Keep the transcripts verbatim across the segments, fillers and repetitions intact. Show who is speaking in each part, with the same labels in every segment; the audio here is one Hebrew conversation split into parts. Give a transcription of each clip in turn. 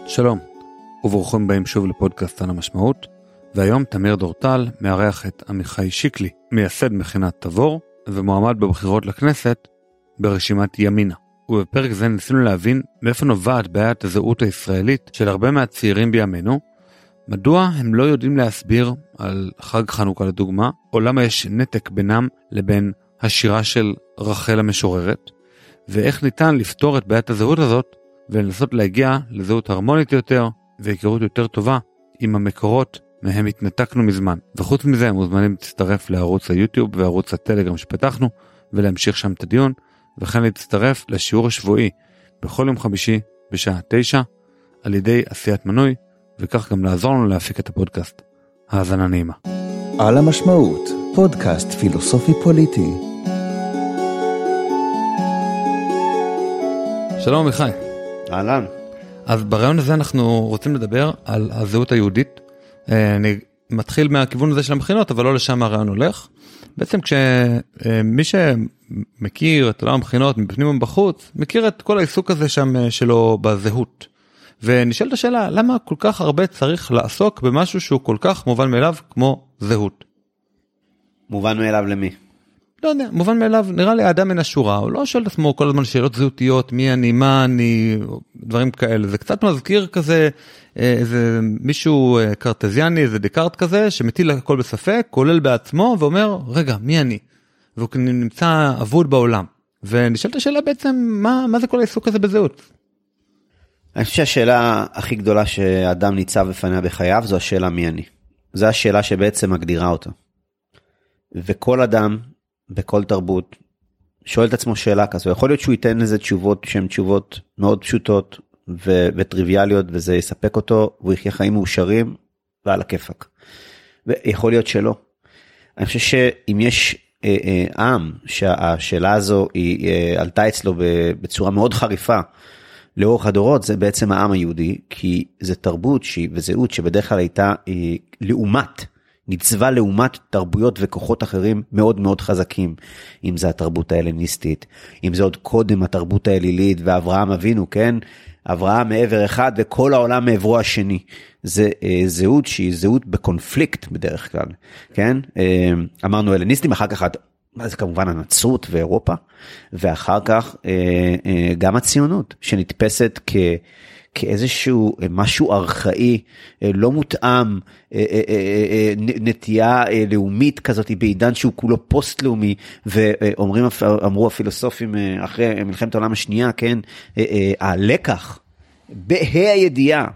Speaker 1: שלום, וברוכים הבאים שוב לפודקאסט על המשמעות, והיום תמיר דורטל מארח את עמיחי שיקלי, מייסד מכינת תבור, ומועמד בבחירות לכנסת ברשימת ימינה. ובפרק זה ניסינו להבין מאיפה נובעת בעיית הזהות הישראלית של הרבה מהצעירים בימינו, מדוע הם לא יודעים להסביר על חג חנוכה לדוגמה, או למה יש נתק בינם לבין השירה של רחל המשוררת, ואיך ניתן לפתור את בעיית הזהות הזאת, ולנסות להגיע לזהות הרמונית יותר, והיכרות יותר טובה עם המקורות מהם התנתקנו מזמן. וחוץ מזה, הם מוזמנים להצטרף לערוץ היוטיוב וערוץ הטלגרם שפתחנו, ולהמשיך שם את הדיון, וכן להצטרף לשיעור השבועי בכל יום חמישי בשעה תשע, על ידי עשיית מנוי, וכך גם לעזור לנו להפיק את הפודקאסט. האזנה נעימה.
Speaker 2: על המשמעות, פודקאסט פילוסופי פוליטי.
Speaker 1: שלום עמיחי.
Speaker 3: אהלן.
Speaker 1: אז ברעיון הזה אנחנו רוצים לדבר על הזהות היהודית. אני מתחיל מהכיוון הזה של המכינות, אבל לא לשם הרעיון הולך. בעצם כשמי שמכיר את עולם המכינות מבפנים ובחוץ, מכיר את כל העיסוק הזה שם שלו בזהות. ונשאלת השאלה, למה כל כך הרבה צריך לעסוק במשהו שהוא כל כך מובן מאליו כמו זהות?
Speaker 3: מובן מאליו למי?
Speaker 1: לא יודע, מובן מאליו, נראה לי האדם מן השורה, הוא לא שואל את עצמו כל הזמן שאלות זהותיות, מי אני, מה אני, דברים כאלה. זה קצת מזכיר כזה, איזה מישהו קרטזיאני, איזה דקארט כזה, שמטיל הכל בספק, כולל בעצמו, ואומר, רגע, מי אני? והוא נמצא אבוד בעולם. ונשאלת השאלה בעצם, מה, מה זה כל העיסוק הזה בזהות?
Speaker 3: אני חושב שהשאלה הכי גדולה שהאדם ניצב בפניה בחייו, זו השאלה מי אני. זו השאלה שבעצם מגדירה אותו. וכל אדם, בכל תרבות, שואל את עצמו שאלה כזו. יכול להיות שהוא ייתן לזה תשובות שהן תשובות מאוד פשוטות ו- וטריוויאליות, וזה יספק אותו, והוא יחיה חיים מאושרים ועל הכיפק. ויכול להיות שלא. אני חושב שאם יש אה, אה, עם שהשאלה הזו היא אה, עלתה אצלו בצורה מאוד חריפה, לאורך הדורות, זה בעצם העם היהודי, כי זה תרבות שהיא, וזהות שבדרך כלל הייתה אה, לעומת, ניצבה לעומת תרבויות וכוחות אחרים מאוד מאוד חזקים, אם זה התרבות ההלניסטית, אם זה עוד קודם התרבות האלילית, ואברהם אבינו, כן? אברהם מעבר אחד וכל העולם מעברו השני. זה אה, זהות שהיא זהות בקונפליקט בדרך כלל, כן? אה, אמרנו הלניסטים, אחר כך זה כמובן הנצרות ואירופה, ואחר כך אה, אה, גם הציונות, שנתפסת כ... כאיזשהו משהו ארכאי, לא מותאם, נטייה לאומית כזאת בעידן שהוא כולו פוסט-לאומי, ואומרים, אמרו הפילוסופים אחרי מלחמת העולם השנייה, כן, הלקח, בה"א הידיעה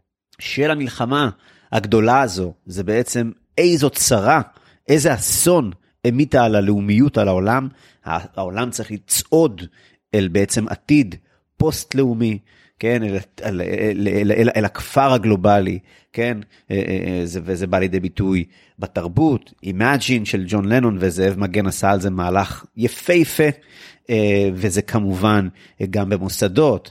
Speaker 3: של המלחמה הגדולה הזו, זה בעצם איזו צרה, איזה אסון המיתה על הלאומיות, על העולם. העולם צריך לצעוד אל בעצם עתיד פוסט-לאומי, כן, אל, אל, אל, אל, אל, אל הכפר הגלובלי, כן, זה, וזה בא לידי ביטוי בתרבות. Imagine של ג'ון לנון וזאב מגן עשה על זה מהלך יפהפה, וזה כמובן גם במוסדות,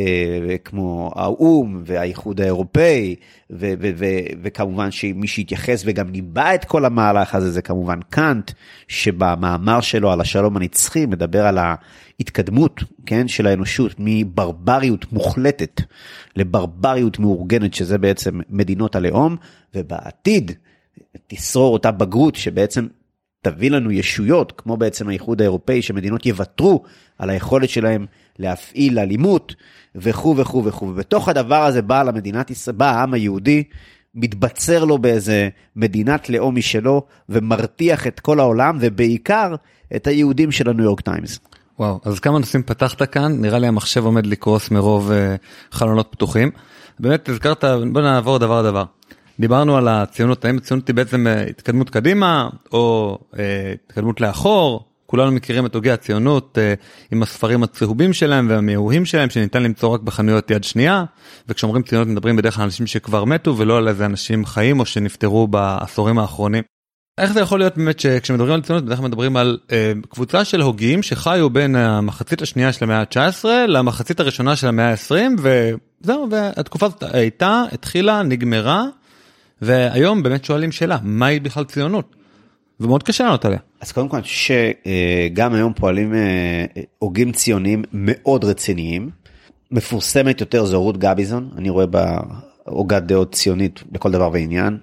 Speaker 3: כמו האום והאיחוד האירופאי, ו- ו- ו- וכמובן שמי שהתייחס וגם ניבא את כל המהלך הזה, זה כמובן קאנט, שבמאמר שלו על השלום הנצחי, מדבר על ההתקדמות, כן, של האנושות, מברבריות מוחלטת, לברבריות מאורגנת, שזה בעצם מדינות הלאום, ובעתיד תשרור אותה בגרות, שבעצם תביא לנו ישויות, כמו בעצם האיחוד האירופאי, שמדינות יוותרו על היכולת שלהם להפעיל אלימות, וכו' וכו' וכו'. ובתוך הדבר הזה בא למדינת ישראל, בא העם היהודי, מתבצר לו באיזה מדינת לאום משלו, ומרתיח את כל העולם, ובעיקר את היהודים של הניו יורק טיימס.
Speaker 1: וואו, אז כמה נושאים פתחת כאן, נראה לי המחשב עומד לקרוס מרוב uh, חלונות פתוחים. באמת הזכרת, בוא נעבור דבר דבר. דיברנו על הציונות, האם הציונות היא בעצם התקדמות קדימה, או אה, התקדמות לאחור. כולנו מכירים את הוגי הציונות אה, עם הספרים הצהובים שלהם והמאוהים שלהם, שניתן למצוא רק בחנויות יד שנייה, וכשאומרים ציונות מדברים בדרך כלל אנשים שכבר מתו, ולא על איזה אנשים חיים או שנפטרו בעשורים האחרונים. איך זה יכול להיות באמת שכשמדברים על ציונות, בדרך כלל מדברים על אה, קבוצה של הוגים שחיו בין המחצית השנייה של המאה ה-תשע עשרה למחצית הראשונה של המאה ה-עשרים, וזהו, והתקופה הזאת הייתה, התחילה, נגמרה, והיום באמת שואלים שאלה, מהי בכלל ציונות? ומאוד קשה לענות עליה.
Speaker 3: אז קודם כל, שגם היום פועלים הוגים ציוניים מאוד רציניים, מפורסמת יותר זו רות גביזון, אני רואה בה הוגת דעות ציונית לכל דבר ועניין.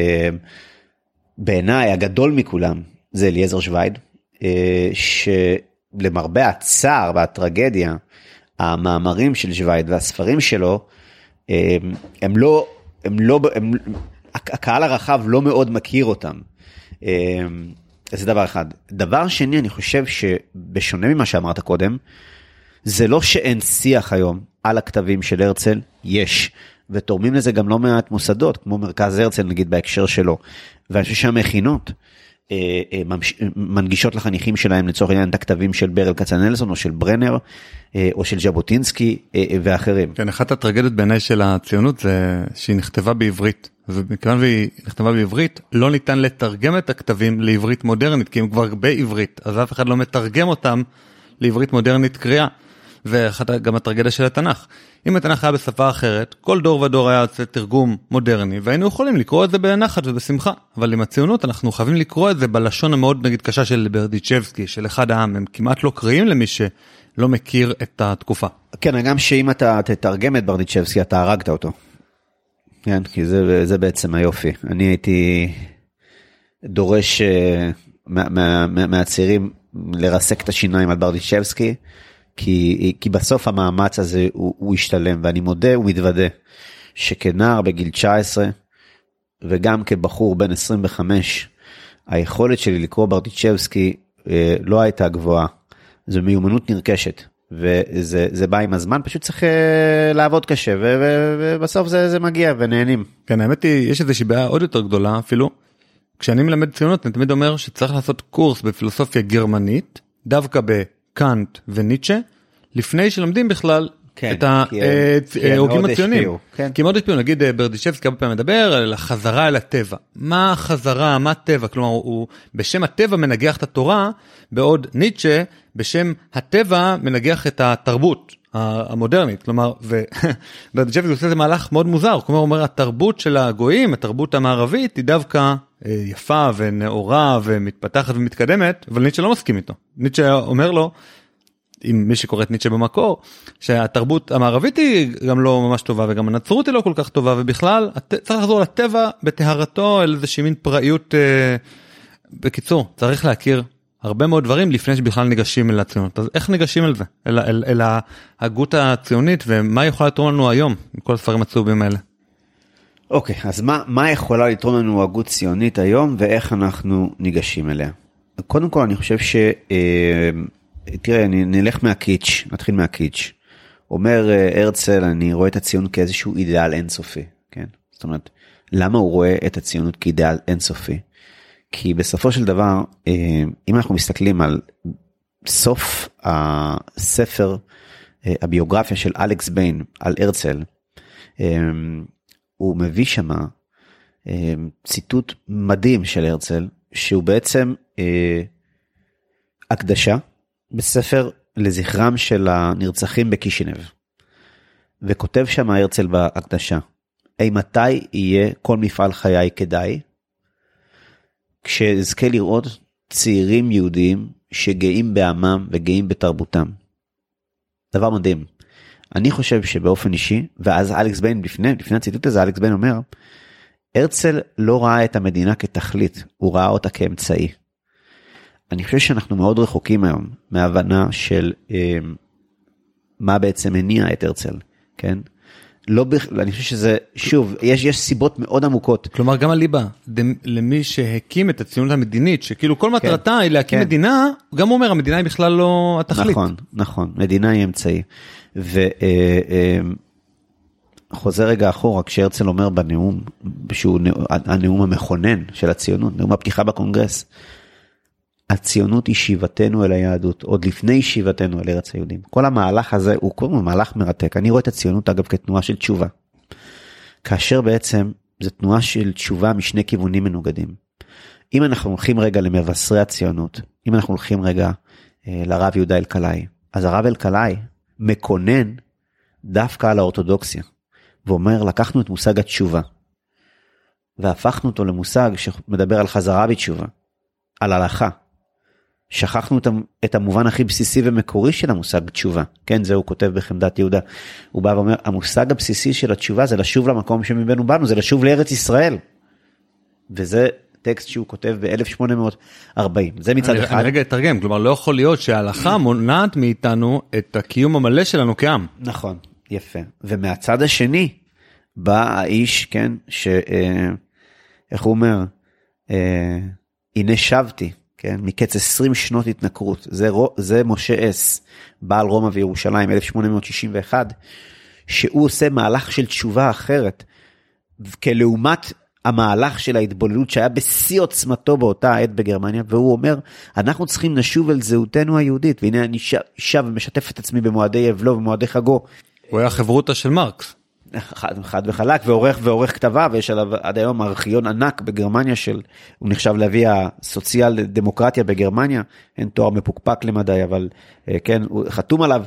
Speaker 3: בעיניי הגדול מכולם זה אליעזר שווייד, שלמרבה הצער והטרגדיה, המאמרים של שווייד והספרים שלו, הם לא, הם לא, הם, הקהל הרחב לא מאוד מכיר אותם. זה דבר אחד. דבר שני, אני חושב שבשונה ממה שאמרת קודם, זה לא שאין שיח היום על הכתבים של הרצל, יש, ותורמים לזה גם לא מעט מוסדות, כמו מרכז הרצל נגיד בהקשר שלו, ואני חושב שהמכינות מנגישות לחניכים שלהם לצורך העניין את הכתבים של ברל כצנלסון או של ברנר או של ז'בוטינסקי ואחרים.
Speaker 1: כן, אחת הטרגדיות בעיניי של הציונות זה שהיא נכתבה בעברית, ומכיוון והיא נכתבה בעברית לא ניתן לתרגם את הכתבים לעברית מודרנית, כי הם כבר בעברית, אז אף אחד לא מתרגם אותם לעברית מודרנית קריאה. ואחת גם הטרגדיה של התנ"ך. אם התנ"ך היה בשפה אחרת, כל דור ודור היה יוצא תרגום מודרני, והיינו יכולים לקרוא את זה בנחת ובשמחה. אבל עם הציונות אנחנו חייבים לקרוא את זה בלשון המאוד נגיד קשה של ברדיצ'בסקי, של אחד העם. הם כמעט לא קריאים למי שלא מכיר את התקופה.
Speaker 3: כן, גם שאם אתה תתרגם את ברדיצ'בסקי, אתה הרגת אותו. כן, כי זה, זה בעצם היופי. אני הייתי דורש מה, מה, מה, מהצעירים לרסק את השיניים על ברדיצ'בסקי, כי, כי בסוף המאמץ הזה הוא, הוא השתלם, ואני מודה ומתוודה שכנער בגיל תשע עשרה, וגם כבחור בן עשרים וחמש, היכולת שלי לקרוא ברדיצ'בסקי אה, לא הייתה גבוהה, זו מיומנות נרכשת, וזה זה בא עם הזמן, פשוט צריך אה, לעבוד קשה, ו, ו, ובסוף זה, זה מגיע ונהנים.
Speaker 1: כן, האמת היא, יש איזושהי בעיה עוד יותר גדולה אפילו, כשאני מלמד ציונות, אני תמיד אומר שצריך לעשות קורס בפילוסופיה גרמנית, דווקא בקאנט וניטשה, לפני שלומדים בכלל
Speaker 3: כן,
Speaker 1: את ההוגים הציונים. כן. כי מאוד השפיעו, נגיד ברדיצ'בסקי הרבה פעמים מדבר על החזרה אל הטבע. מה החזרה, מה הטבע? כלומר, הוא בשם הטבע מנגח את התורה, בעוד ניטשה בשם הטבע מנגח את התרבות המודרנית. כלומר, וברדיצ'בסקי עושה איזה מהלך מאוד מוזר. כלומר, הוא אומר, התרבות של הגויים, התרבות המערבית, היא דווקא יפה ונאורה ומתפתחת ומתקדמת, אבל ניטשה לא מסכים איתו. ניטשה אומר לו, עם מי שקורא את ניטשה במקור, שהתרבות המערבית היא גם לא ממש טובה, וגם הנצרות היא לא כל כך טובה, ובכלל צריך לחזור לטבע בטהרתו, אל איזושהי מין פראיות. אה, בקיצור, צריך להכיר הרבה מאוד דברים לפני שבכלל ניגשים אל הציונות. אז איך ניגשים אל זה? אל, אל, אל ההגות הציונית, ומה יכולה לתרום לנו היום, עם כל הספרים הצהובים האלה?
Speaker 3: אוקיי, אז מה, מה יכולה לתרום לנו הגות ציונית היום, ואיך אנחנו ניגשים אליה? קודם כל, אני חושב ש... אה, תראה, נלך מהקיץ', נתחיל מהקיץ'. אומר הרצל, אני רואה את הציונות כאיזשהו אידאל אינסופי, כן? זאת אומרת, למה הוא רואה את הציונות כאידאל אינסופי? כי בסופו של דבר, אם אנחנו מסתכלים על סוף הספר, הביוגרפיה של אלכס ביין על הרצל, הוא מביא שמה ציטוט מדהים של הרצל, שהוא בעצם הקדשה, בספר לזכרם של הנרצחים בקישינב, וכותב שם הרצל בהקדשה, אי מתי יהיה כל מפעל חיי כדאי, כשאזכה לראות צעירים יהודיים שגאים בעמם וגאים בתרבותם. דבר מדהים. אני חושב שבאופן אישי, ואז אלכס ביין, לפני, לפני הציטוט הזה, אלכס ביין אומר, הרצל לא ראה את המדינה כתכלית, הוא ראה אותה כאמצעי. אני חושב שאנחנו מאוד רחוקים היום מהבנה של אה, מה בעצם מניע את הרצל, כן? לא בכלל, אני חושב שזה, שוב, יש, יש סיבות מאוד עמוקות.
Speaker 1: כלומר, גם הליבה, למי שהקים את הציונות המדינית, שכאילו כל מטרתה כן, היא להקים כן. מדינה, גם הוא אומר, המדינה היא בכלל לא התכלית.
Speaker 3: נכון, נכון, מדינה היא אמצעי. וחוזר רגע אחורה, כשהרצל אומר בנאום, שהוא הנאום המכונן של הציונות, נאום הפתיחה בקונגרס, הציונות היא שיבתנו אל היהדות, עוד לפני שיבתנו אל ארץ היהודים. כל המהלך הזה הוא כל מהלך מרתק. אני רואה את הציונות אגב כתנועה של תשובה. כאשר בעצם זו תנועה של תשובה משני כיוונים מנוגדים. אם אנחנו הולכים רגע למבשרי הציונות, אם אנחנו הולכים רגע אה, לרב יהודה אלקלעי, אז הרב אלקלעי מקונן דווקא על האורתודוקסיה, ואומר לקחנו את מושג התשובה, והפכנו אותו למושג שמדבר על חזרה בתשובה, על הלכה. שכחנו את המובן הכי בסיסי ומקורי של המושג תשובה, כן, זה הוא כותב בחמדת יהודה, הוא בא ואומר, המושג הבסיסי של התשובה זה לשוב למקום שממנו באנו, זה לשוב לארץ ישראל, וזה טקסט שהוא כותב ב-אלף שמונה מאות וארבעים, זה מצד
Speaker 1: אני,
Speaker 3: אחד.
Speaker 1: אני רגע אתרגם, כלומר לא יכול להיות שההלכה מונעת מאיתנו את הקיום המלא שלנו כעם.
Speaker 3: נכון, יפה, ומהצד השני, בא האיש, כן, ש, אה, איך הוא אומר, אה, הנה שבתי, כן, מקץ עשרים שנות התנכרות, זה, זה משה אס, בעל רומא וירושלים, אלף שמונה מאות שישים ואחת, שהוא עושה מהלך של תשובה אחרת, כלעומת המהלך של ההתבוללות שהיה בשיא עוצמתו באותה עת בגרמניה, והוא אומר, אנחנו צריכים נשוב אל זהותנו היהודית, והנה אני שב ומשתף את עצמי במועדי אבלו ומועדי חגו.
Speaker 1: הוא היה חברותא של מרקס.
Speaker 3: חד, חד וחלק, ועורך ועורך כתבה, ויש עליו עד היום ארכיון ענק בגרמניה של, הוא נחשב להביא הסוציאל דמוקרטיה בגרמניה, אין תואר מפוקפק למדי, אבל כן, הוא חתום עליו,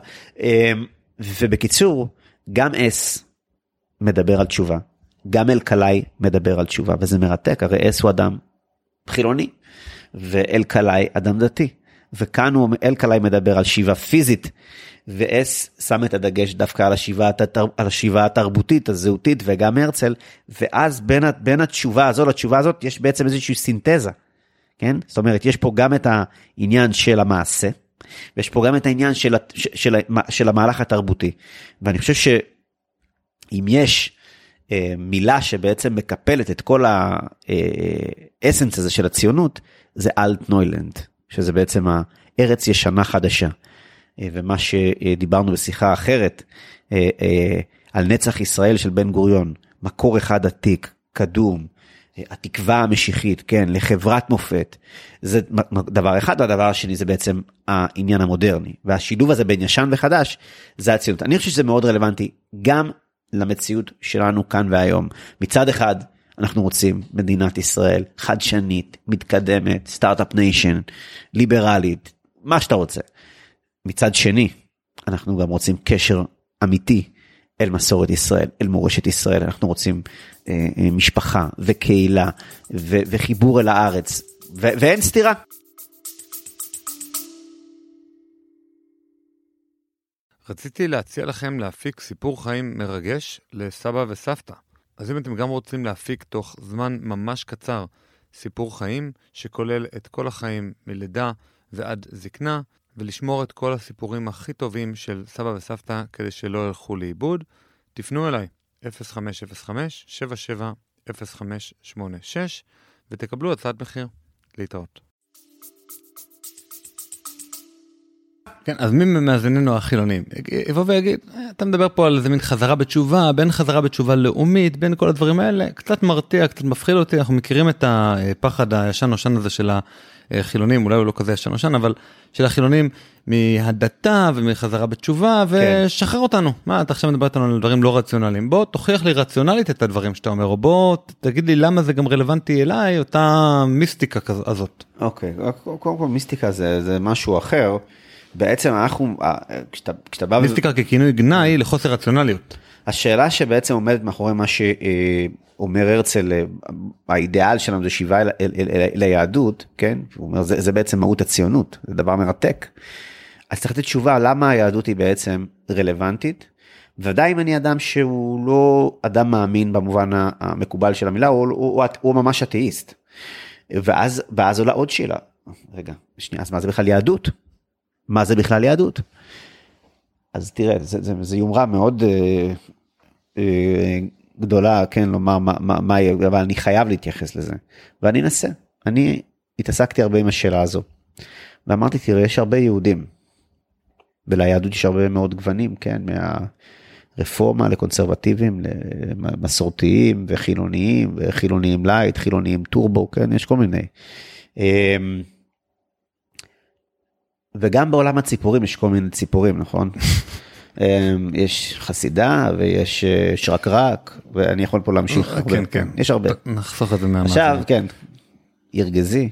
Speaker 3: ובקיצור, גם אס מדבר על תשובה, גם אלקלעי מדבר על תשובה, וזה מרתק, הרי אס הוא אדם חילוני, ואלקלעי אדם דתי, וכאן הוא, אלקלעי מדבר על שיבה פיזית, ואס שם את הדגש דווקא על השיבה, על השיבה התרבותית, הזהותית, וגם הרצל, ואז בין, בין התשובה הזו לתשובה הזאת, יש בעצם איזושהי סינתזה, כן? זאת אומרת, יש פה גם את העניין של המעשה, ויש פה גם את העניין של, של, של, של המהלך התרבותי, ואני חושב שאם יש אה, מילה שבעצם מקפלת את כל האסנס הזה של הציונות, זה אלטנוילנד, שזה בעצם הארץ ישנה חדשה, ומה שדיברנו בשיחה אחרת, על נצח ישראל של בן גוריון, מקור אחד עתיק, קדום, התקווה המשיחית, כן, לחברת מופת, זה דבר אחד, והדבר השני זה בעצם העניין המודרני, והשילוב הזה בין ישן וחדש, זה הציונות. אני חושב שזה מאוד רלוונטי, גם למציאות שלנו כאן והיום. מצד אחד, אנחנו רוצים מדינת ישראל, חדשנית, מתקדמת, סטארט-אפ ניישן, ליברלית, מה שאתה רוצה. מצד שני, אנחנו גם רוצים קשר אמיתי אל מסורת ישראל, אל מורשת ישראל, אנחנו רוצים אה, אה, משפחה וקהילה ו- וחיבור אל הארץ, ו- ואין סתירה.
Speaker 1: רציתי להציע לכם להפיק סיפור חיים מרגש לסבא וסבתא. אז אם אתם גם רוצים להפיק תוך זמן ממש קצר סיפור חיים שכולל את כל החיים מלידה ועד זקנה, ולשמור את כל הסיפורים הכי טובים של סבא וסבתא כדי שלא ילכו לאיבוד, תפנו אליי אפס חמש אפס חמש שבע שבע אפס חמש שמונה שש ותקבלו הצעת מחיר. להתראות. כן, אז מי מאזיננו החילונים? יבוא ויגיד, אתה מדבר פה על איזה מין חזרה בתשובה, בין חזרה בתשובה לאומית, בין כל הדברים האלה, קצת מרתיע, קצת מפחיד אותי, אנחנו מכירים את הפחד הישן-נושן הזה של החילונים, אולי הוא לא כזה ישן-נושן, אבל של החילונים מהדתה ומחזרה בתשובה, ושחרר אותנו. מה, אתה עכשיו מדבר איתנו על דברים לא רציונליים. בוא, תוכיח לי רציונלית את הדברים שאתה אומר, או בוא, תגיד לי למה זה גם רלוונטי אליי, אותה מיסטיקה הזאת.
Speaker 3: אוקיי, קודם כל מיסטיקה זה, זה משהו אחר. בעצם אנחנו, כשאתה, כשאתה בא...
Speaker 1: מיסטיקה ככינוי גנאי לחוסר רציונליות.
Speaker 3: השאלה שבעצם עומדת מאחורי מה שאומר הרצל, האידיאל שלנו זה שיבה אל, אל, אל, אל היהדות, כן? הוא אומר, זה, זה בעצם מהות הציונות, זה דבר מרתק. אז צריך לתת תשובה למה היהדות היא בעצם רלוונטית, ודאי אם אני אדם שהוא לא אדם מאמין במובן המקובל של המילה, הוא, הוא, הוא ממש אתאיסט. ואז, ואז עולה עוד שאלה. רגע, שנייה, אז מה זה בכלל יהדות? מה זה בכלל יהדות? אז תראה, זה, זה, זה יומרה מאוד אה, אה, גדולה, כן, לומר מה, מה, מה, אבל אני חייב להתייחס לזה, ואני אנסה. אני התעסקתי הרבה עם השאלה הזו, ואמרתי, תראה, יש הרבה יהודים, וליהדות יש הרבה מאוד גוונים, כן, מהרפורמה לקונסרבטיביים, למסורתיים וחילוניים, וחילוניים לייט, חילוניים טורבו, כן, יש כל מיני. אה, וגם בעולם הציפורים יש כל מיני ציפורים, נכון? יש חסידה ויש שרקרק, ואני יכול פה להמשיך.
Speaker 1: כן, כן.
Speaker 3: יש הרבה.
Speaker 1: נחסוך את זה מהמאזין.
Speaker 3: עכשיו, כן, ירגזי.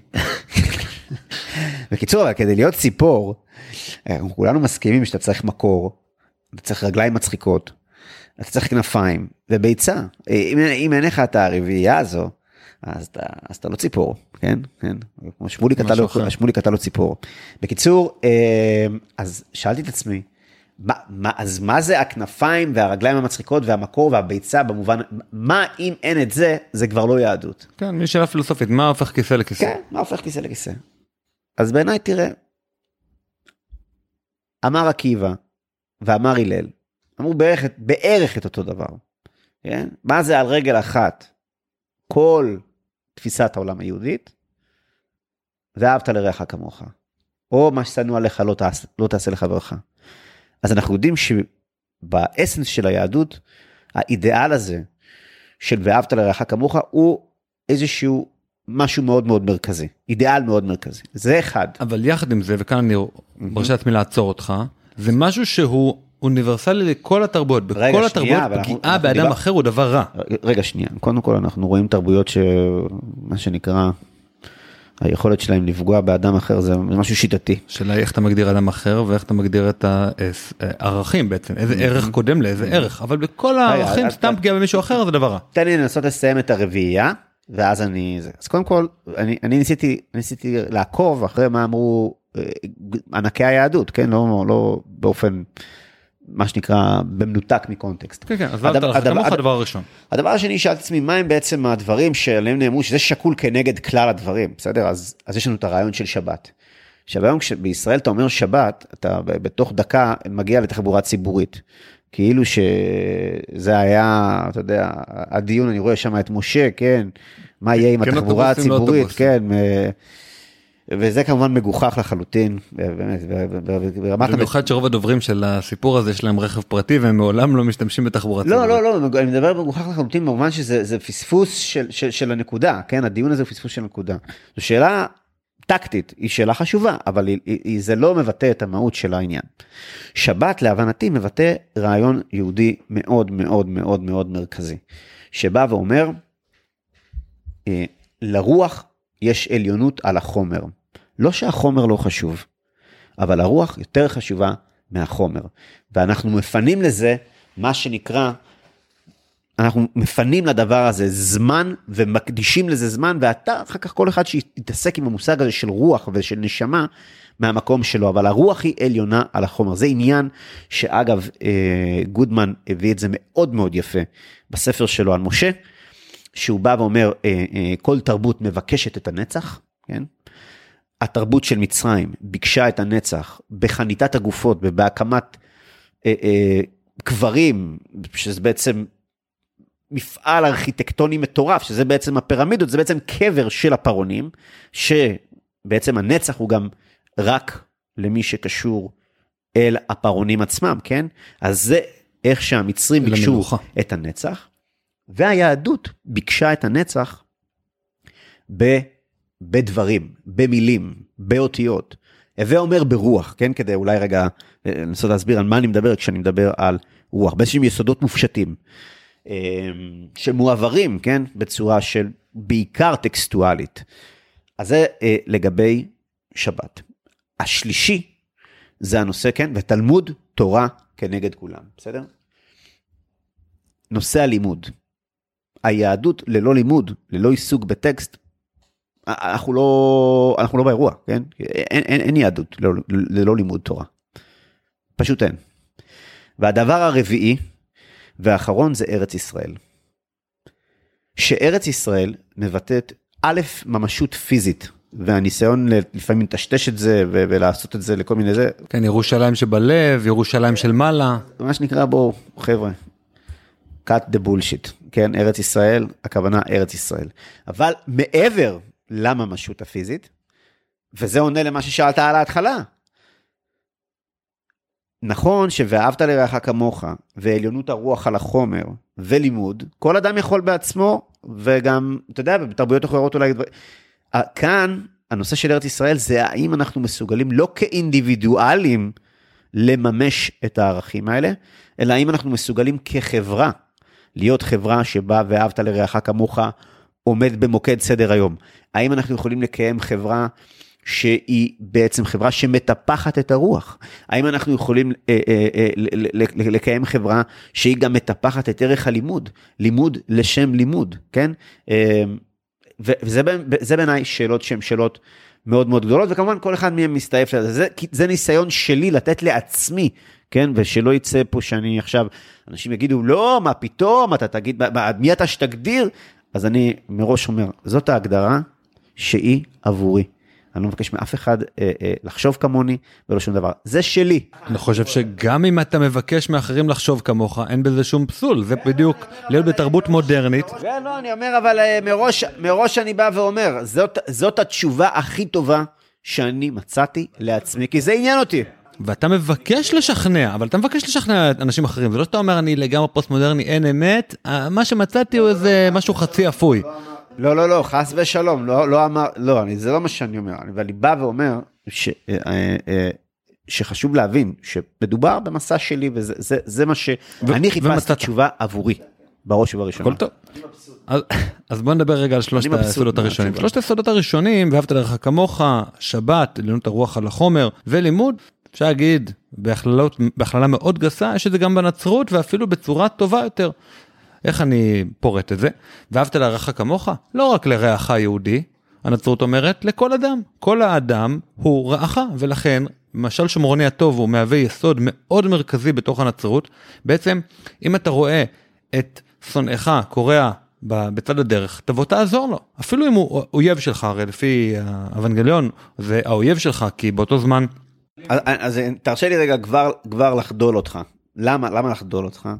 Speaker 3: בקיצור, כדי להיות ציפור, כולנו מסכימים שאתה צריך מקור, אתה צריך רגליים מצחיקות, אתה צריך כנפיים וביצה. אם אין לך את הרביעייה הזו, אז אתה, אז אתה לא ציפור, כן? כן? כמו שמולי קטע לו, שמולי קטע לו ציפור. בקיצור, אז שאלתי את עצמי, מה, מה, אז מה זה הכנפיים והרגליים המצחיקות והמקור והביצה במובן, מה אם אין את זה, זה כבר לא יהדות.
Speaker 1: כן, מי שאלה פילוסופית, מה הופך כיסא לכיסא?
Speaker 3: כן, מה הופך כיסא לכיסא? אז בעיניי תראה, אמר עקיבא ואמר הלל, אמרו בערך, בערך את אותו דבר. כן? מה זה על רגל אחת? כל תפיסת העולם היהודית, ואהבת לרעך כמוך. או מה ששנוא עליך לא תעשה, לא תעשה לחברך. אז אנחנו יודעים שבאסנס של היהדות, האידיאל הזה של ואהבת לרעך כמוך, הוא איזשהו משהו מאוד מאוד מרכזי. אידיאל מאוד מרכזי. זה אחד.
Speaker 1: אבל יחד עם זה, וכאן אני מרשה לעצמי לעצור אותך, זה משהו שהוא אוניברסלי לכל התרבויות. בכל התרבויות פגיעה באדם אחר הוא דבר רע.
Speaker 3: רגע שנייה. קודם כל אנחנו רואים תרבויות שמה שנקרא, היכולת שלהם לפגוע באדם אחר זה משהו שיטתי.
Speaker 1: שאלה איך אתה מגדיר אדם אחר ואיך אתה מגדיר את הערכים בעצם. איזה ערך קודם לאיזה ערך. אבל בכל הערכים סתם פגיעה במישהו אחר זה דבר רע.
Speaker 3: תן לי לנסות לסיים את הרביעייה. ואז אני, אז קודם כל, אני, אני ניסיתי, ניסיתי לעקוב אחרי מה אמרו ענקי היהדות, כן? לא, לא באופן, מה שנקרא, במנותק מקונטקסט.
Speaker 1: כן, כן, אז כמוך הדבר הראשון.
Speaker 3: הדבר השני, שאלתי עצמי, מה הם בעצם הדברים שעליהם נאמרו, שזה שקול כנגד כלל הדברים, בסדר? אז, אז יש לנו את הרעיון של שבת. שהיום בישראל אתה אומר שבת, אתה בתוך דקה מגיע לתחבורה ציבורית. כאילו שזה היה, אתה יודע, הדיון, אני רואה שם את משה, כן, מה יהיה עם התחבורה הציבורית, כן, וזה כמובן מגוחך לחלוטין, באמת, ברמת...
Speaker 1: במיוחד שרוב הדוברים של הסיפור הזה יש להם רכב פרטי, והם מעולם לא משתמשים בתחבורה ציבורית.
Speaker 3: לא, לא, לא, אני מדבר מגוחך לחלוטין, במובן שזה פספוס של הנקודה, כן, הדיון הזה הוא פספוס של הנקודה. זו שאלה טקטית, היא שאלה חשובה, אבל היא, היא, זה לא מבטא את המהות של העניין. שבת, להבנתי, מבטא רעיון יהודי מאוד מאוד מאוד מאוד מרכזי, שבא ואומר, לרוח יש עליונות על החומר. לא שהחומר לא חשוב, אבל הרוח יותר חשובה מהחומר. ואנחנו מפנים לזה, מה שנקרא, אנחנו מפנים לדבר הזה זמן, ומקדישים לזה זמן, ואתה, אחר כך כל אחד שיתעסק עם המושג הזה של רוח ושל נשמה, מהמקום שלו, אבל הרוח היא עליונה על החומר. זה עניין שאגב, גודמן הביא את זה מאוד מאוד יפה, בספר שלו על משה, שהוא בא ואומר, כל תרבות מבקשת את הנצח, כן? התרבות של מצרים ביקשה את הנצח, בחניתת הגופות, ובהקמת קברים, שזה בעצם מפעל ארכיטקטוני מטורף, שזה בעצם הפירמידות, זה בעצם קבר של הפרעונים, שבעצם הנצח הוא גם רק למי שקשור אל הפרעונים עצמם, כן? אז זה איך שהמצרים ביקשו למלוכה. את הנצח, והיהדות ביקשה את הנצח ב, בדברים, במילים, באותיות. הווה אומר ברוח, כן? כדי אולי רגע לנסות להסביר על מה אני מדבר כשאני מדבר על רוח, באיזשהם יסודות מופשטים. שמועברים, כן, בצורה של בעיקר טקסטואלית. אז זה אה, לגבי שבת. השלישי זה הנושא, כן, ותלמוד תורה כנגד כולם, בסדר? נושא הלימוד. היהדות ללא לימוד, ללא עיסוק בטקסט, אנחנו לא, אנחנו לא באירוע, כן? אין, אין, אין יהדות ללא, ללא לימוד תורה. פשוט אין. והדבר הרביעי, והאחרון זה ארץ ישראל. שארץ ישראל מבטאת א', ממשות פיזית, והניסיון לפעמים לטשטש את זה, ולעשות את זה לכל מיני זה.
Speaker 1: כן, ירושלים שבלב, ירושלים של מעלה.
Speaker 3: מה שנקרא בו, חבר'ה, cut the bullshit, כן, ארץ ישראל, הכוונה ארץ ישראל. אבל מעבר לממשות הפיזית, וזה עונה למה ששאלת על ההתחלה, נכון ש"ואהבת לרעך כמוך", ועליונות הרוח על החומר, ולימוד, כל אדם יכול בעצמו, וגם, אתה יודע, בתרבויות אחרות אולי, כאן, הנושא של ארץ ישראל, זה האם אנחנו מסוגלים, לא כאינדיבידואלים, לממש את הערכים האלה, אלא האם אנחנו מסוגלים כחברה, להיות חברה שבה "ואהבת לרעך כמוך", עומד במוקד סדר היום. האם אנחנו יכולים לקיים חברה, שהיא בעצם חברה שמטפחת את הרוח. האם אנחנו יכולים אה, אה, אה, לקיים חברה שהיא גם מטפחת את ערך הלימוד, לימוד לשם לימוד, כן? אה, וזה זה בעיניי שאלות שהן שאלות מאוד מאוד גדולות, וכמובן כל אחד מהם מסתעף לזה, זה, זה ניסיון שלי לתת לעצמי, כן, ושלא יצא פה שאני עכשיו, אנשים יגידו, לא, מה פתאום, אתה תגיד, מה, מי אתה שתגדיר? אז אני מראש אומר, זאת ההגדרה שהיא עבורי. אני לא מבקש מאף אחד אה, אה, לחשוב כמוני, ולא שום דבר. זה שלי.
Speaker 1: אני חושב שגם אם אתה מבקש מאחרים לחשוב כמוך, אין בזה שום פסול. זה בדיוק להיות בתרבות מודרנית.
Speaker 3: כן, לא, אני אומר, אבל אה, מראש, מראש אני בא ואומר, זאת, זאת התשובה הכי טובה שאני מצאתי לעצמי, כי זה עניין אותי.
Speaker 1: ואתה מבקש לשכנע, אבל אתה מבקש לשכנע אנשים אחרים. זה לא שאתה אומר, אני לגמרי פוסט מודרני, אין אמת. מה שמצאתי הוא איזה משהו חצי אפוי.
Speaker 3: לא, לא, לא, חס ושלום, לא, לא אמר, לא, אני, זה לא מה שאני אומר, ואני בא ואומר ש, אה, אה, שחשוב להבין שמדובר במסע שלי, וזה זה, זה מה שאני חיפשתי תשובה עבורי, בראש ובראשונה.
Speaker 1: הכל טוב. אז, אז בוא נדבר רגע על שלושת היסודות הראשונים. שלושת היסודות הראשונים, ואהבת לרעך כמוך, שבת, עליונות הרוח על החומר, ולימוד, אפשר להגיד, בהכללות, בהכללה מאוד גסה, יש את זה גם בנצרות, ואפילו בצורה טובה יותר. איך אני פורט את זה? ואהבת לרעך כמוך? לא רק לרעך היהודי, הנצרות אומרת לכל אדם. כל האדם הוא רעך, ולכן משל שומרוני הטוב הוא מהווה יסוד מאוד מרכזי בתוך הנצרות. בעצם, אם אתה רואה את שונאך קורע בצד הדרך, תבוא תעזור לו. אפילו אם הוא אויב שלך, הרי לפי האבנגליון, זה האויב שלך, כי באותו זמן...
Speaker 3: אז, אז תרשה לי רגע כבר, כבר לחדול אותך. למה, למה לחדול אותך?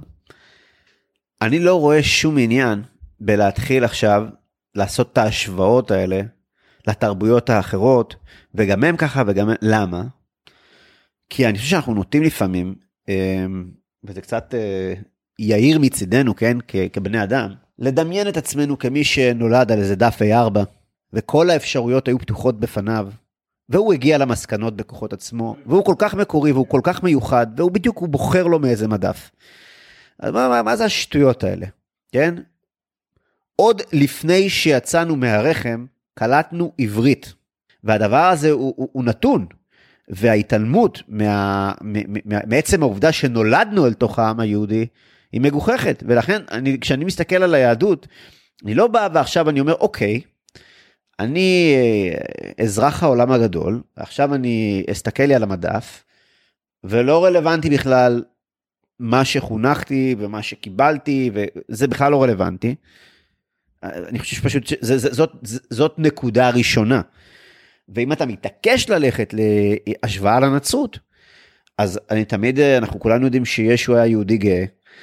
Speaker 3: אני לא רואה שום עניין בלהתחיל עכשיו לעשות את ההשוואות האלה לתרבויות האחרות, וגם הם ככה וגם הם, למה? כי אני חושב שאנחנו נוטים לפעמים, וזה קצת יאיר מצידנו, כן, כבני אדם, לדמיין את עצמנו כמי שנולד על איזה דף איי ארבע, וכל האפשרויות היו פתוחות בפניו, והוא הגיע למסקנות בכוחות עצמו, והוא כל כך מקורי, והוא כל כך מיוחד, והוא בדיוק הוא בוחר לו מאיזה מדף. אז מה, מה, מה זה השטויות האלה? כן? עוד לפני שיצאנו מהרחם, קלטנו עברית. והדבר הזה הוא, הוא, הוא נתון. וההתעלמות מה, מה, מעצם העובדה שנולדנו אל תוך העם היהודי, היא מגוחכת. ולכן, אני, כשאני מסתכל על היהדות, אני לא בא ועכשיו אני אומר, אוקיי, אני אזרח העולם הגדול, עכשיו אני אסתכל לי על המדף, ולא רלוונטי בכלל מה שחונכתי ומה שקיבלתי, וזה בכלל לא רלוונטי. אני חושב שפשוט, זה, זה, זאת, זאת נקודה ראשונה. ואם אתה מתעקש ללכת להשוואה לנצרות, אז אני תמיד, אנחנו כולנו יודעים שישו היה יהודי גאה,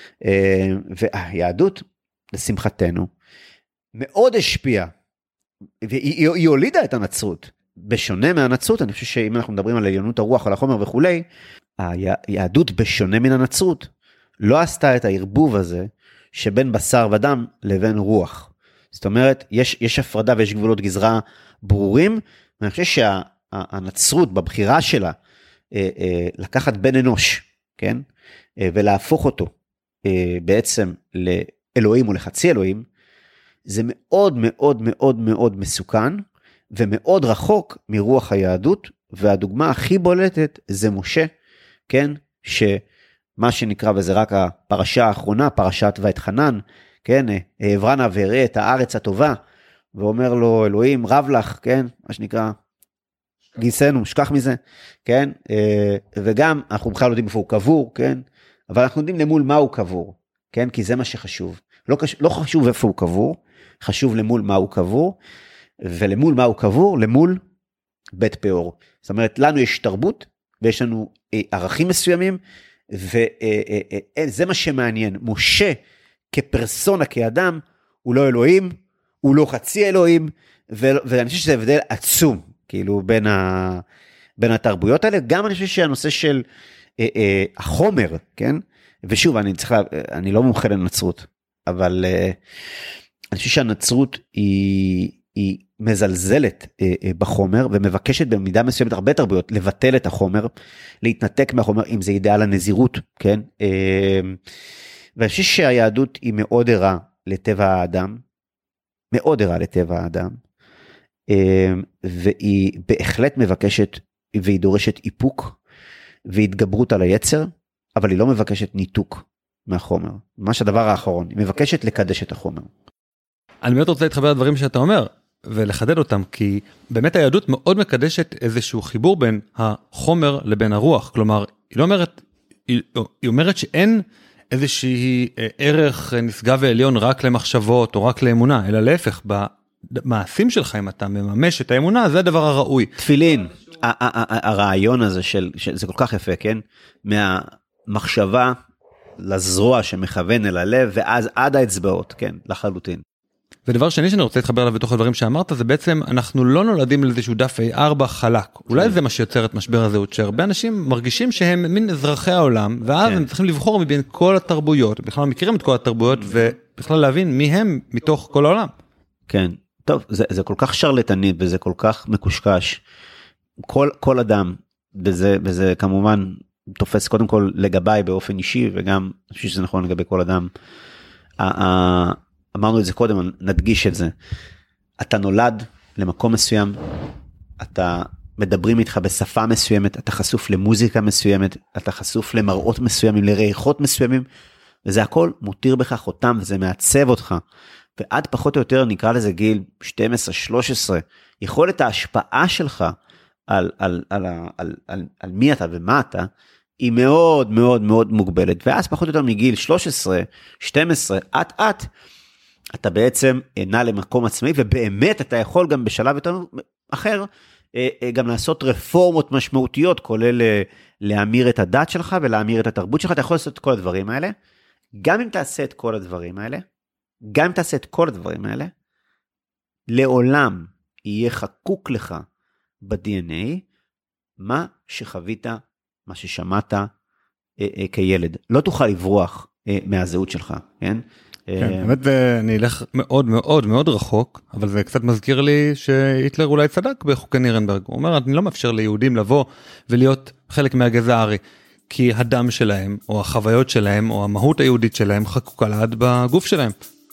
Speaker 3: והיהדות, לשמחתנו, מאוד השפיעה, והיא היא הולידה את הנצרות. בשונה מהנצרות, אני חושב שאם אנחנו מדברים על עליונות הרוח, על החומר וכולי, היהדות בשונה מן הנצרות, לא עשתה את הערבוב הזה, שבין בשר ודם לבין רוח. זאת אומרת, יש, יש הפרדה ויש גבולות גזרה ברורים, ואני חושב שהנצרות בבחירה שלה, לקחת בן אנוש, כן? ולהפוך אותו בעצם לאלוהים או לחצי אלוהים, זה מאוד מאוד מאוד מאוד מסוכן, ומאוד רחוק מרוח היהדות, והדוגמה הכי בולטת זה משה, כן? שמה שנקרא, וזה רק הפרשה האחרונה, פרשת ואתחנן, כן? העברה נא והראה את הארץ הטובה, ואומר לו, אלוהים, רב לך, כן? מה שנקרא, גיסנו, שכח מזה, כן? וגם, אנחנו בכלל לא יודעים איפה הוא קבור, כן? אבל אנחנו יודעים למול מה הוא קבור, כן? כי זה מה שחשוב. לא, לא חשוב איפה הוא קבור, חשוב למול מה הוא קבור, ולמול מה הוא קבור? למול בית פאור. זאת אומרת, לנו יש תרבות, ויש לנו ערכים מסוימים, וזה מה שמעניין. משה, כפרסונה, כאדם, הוא לא אלוהים, הוא לא חצי אלוהים, ואני חושב שזה הבדל עצום, כאילו, בין, ה, בין התרבויות האלה. גם אני חושב שהנושא של אה, אה, החומר, כן? ושוב, אני צריך, לה, אני לא מומחה לנצרות, אבל אה, אני חושב שהנצרות היא, היא מזלזלת אה, אה, בחומר, ומבקשת במידה מסוימת הרבה תרבויות, לבטל את החומר, להתנתק מהחומר, אם זה אידאל הנזירות, כן? אה, ואני חושב שהיהדות היא מאוד ערה לטבע האדם, מאוד ערה לטבע האדם, והיא בהחלט מבקשת והיא דורשת איפוק והתגברות על היצר, אבל היא לא מבקשת ניתוק מהחומר. ממש הדבר האחרון, היא מבקשת לקדש את החומר.
Speaker 1: אני מאוד רוצה להתחבר לדברים שאתה אומר, ולחדד אותם, כי באמת היהדות מאוד מקדשת איזשהו חיבור בין החומר לבין הרוח, כלומר, היא לא אומרת, היא, היא אומרת שאין איזושהי ערך נשגב ועליון רק למחשבות או רק לאמונה, אלא להפך, במעשים שלך, אם אתה מממש את האמונה, זה הדבר הראוי.
Speaker 3: תפילין, הרעיון הזה של, זה כל כך יפה, כן? מהמחשבה לזרוע שמכוון אל הלב, ואז עד האצבעות, כן, לחלוטין.
Speaker 1: ודבר שני שאני רוצה להתחבר אליו בתוך הדברים שאמרת, זה בעצם אנחנו לא נולדים לאיזשהו דף איי ארבע חלק. אולי זה מה שיוצר את משבר הזהות, שהרבה אנשים מרגישים שהם מין אזרחי העולם, ואז הם צריכים לבחור מבין כל התרבויות, בכלל מכירים את כל התרבויות, ובכלל להבין מי הם מתוך כל העולם.
Speaker 3: כן, טוב, זה, זה כל כך שרלטני, וזה כל כך מקושקש. כל, כל אדם, וזה, וזה כמובן תופס קודם כל לגביי באופן אישי, וגם אני חושב שזה נכון לגבי כל אדם. אמרנו את זה קודם, נדגיש את זה. אתה נולד למקום מסוים, אתה מדברים איתך בשפה מסוימת, אתה חשוף למוזיקה מסוימת, אתה חשוף למראות מסוימים, לריחות מסוימים, וזה הכל מותיר בך חותם, וזה מעצב אותך. ועד פחות או יותר נקרא לזה גיל שתים עשרה שלוש עשרה, יכולת ההשפעה שלך על, על, על, על, על, על, על מי אתה ומה אתה, היא מאוד מאוד מאוד מוגבלת, ואז פחות או יותר מגיל שלוש עשרה, שתים עשרה, עד עד, אתה בעצם נע למקום עצמאי, ובאמת אתה יכול גם בשלב יותר אחר, גם לעשות רפורמות משמעותיות, כולל להמיר את הדת שלך, ולהמיר את התרבות שלך, אתה יכול לעשות את כל הדברים האלה, גם אם תעשה את כל הדברים האלה, גם אם תעשה את כל הדברים האלה, לעולם יהיה חקוק לך ב-די אן איי, מה שחווית, מה ששמעת אה, אה, כילד. לא תוכל לברוח אה, מהזהות שלך, כן?
Speaker 1: כן, באמת אני אלך מאוד מאוד מאוד רחוק, אבל זה קצת מזכיר לי שהיטלר אולי צדק בחוקי נירנברג. הוא אומר, אני לא מאפשר ליהודים לבוא ולהיות חלק מהגזע הארי, כי הדם שלהם, או החוויות שלהם, או המהות היהודית שלהם, חקוקה לעד בגוף שלהם.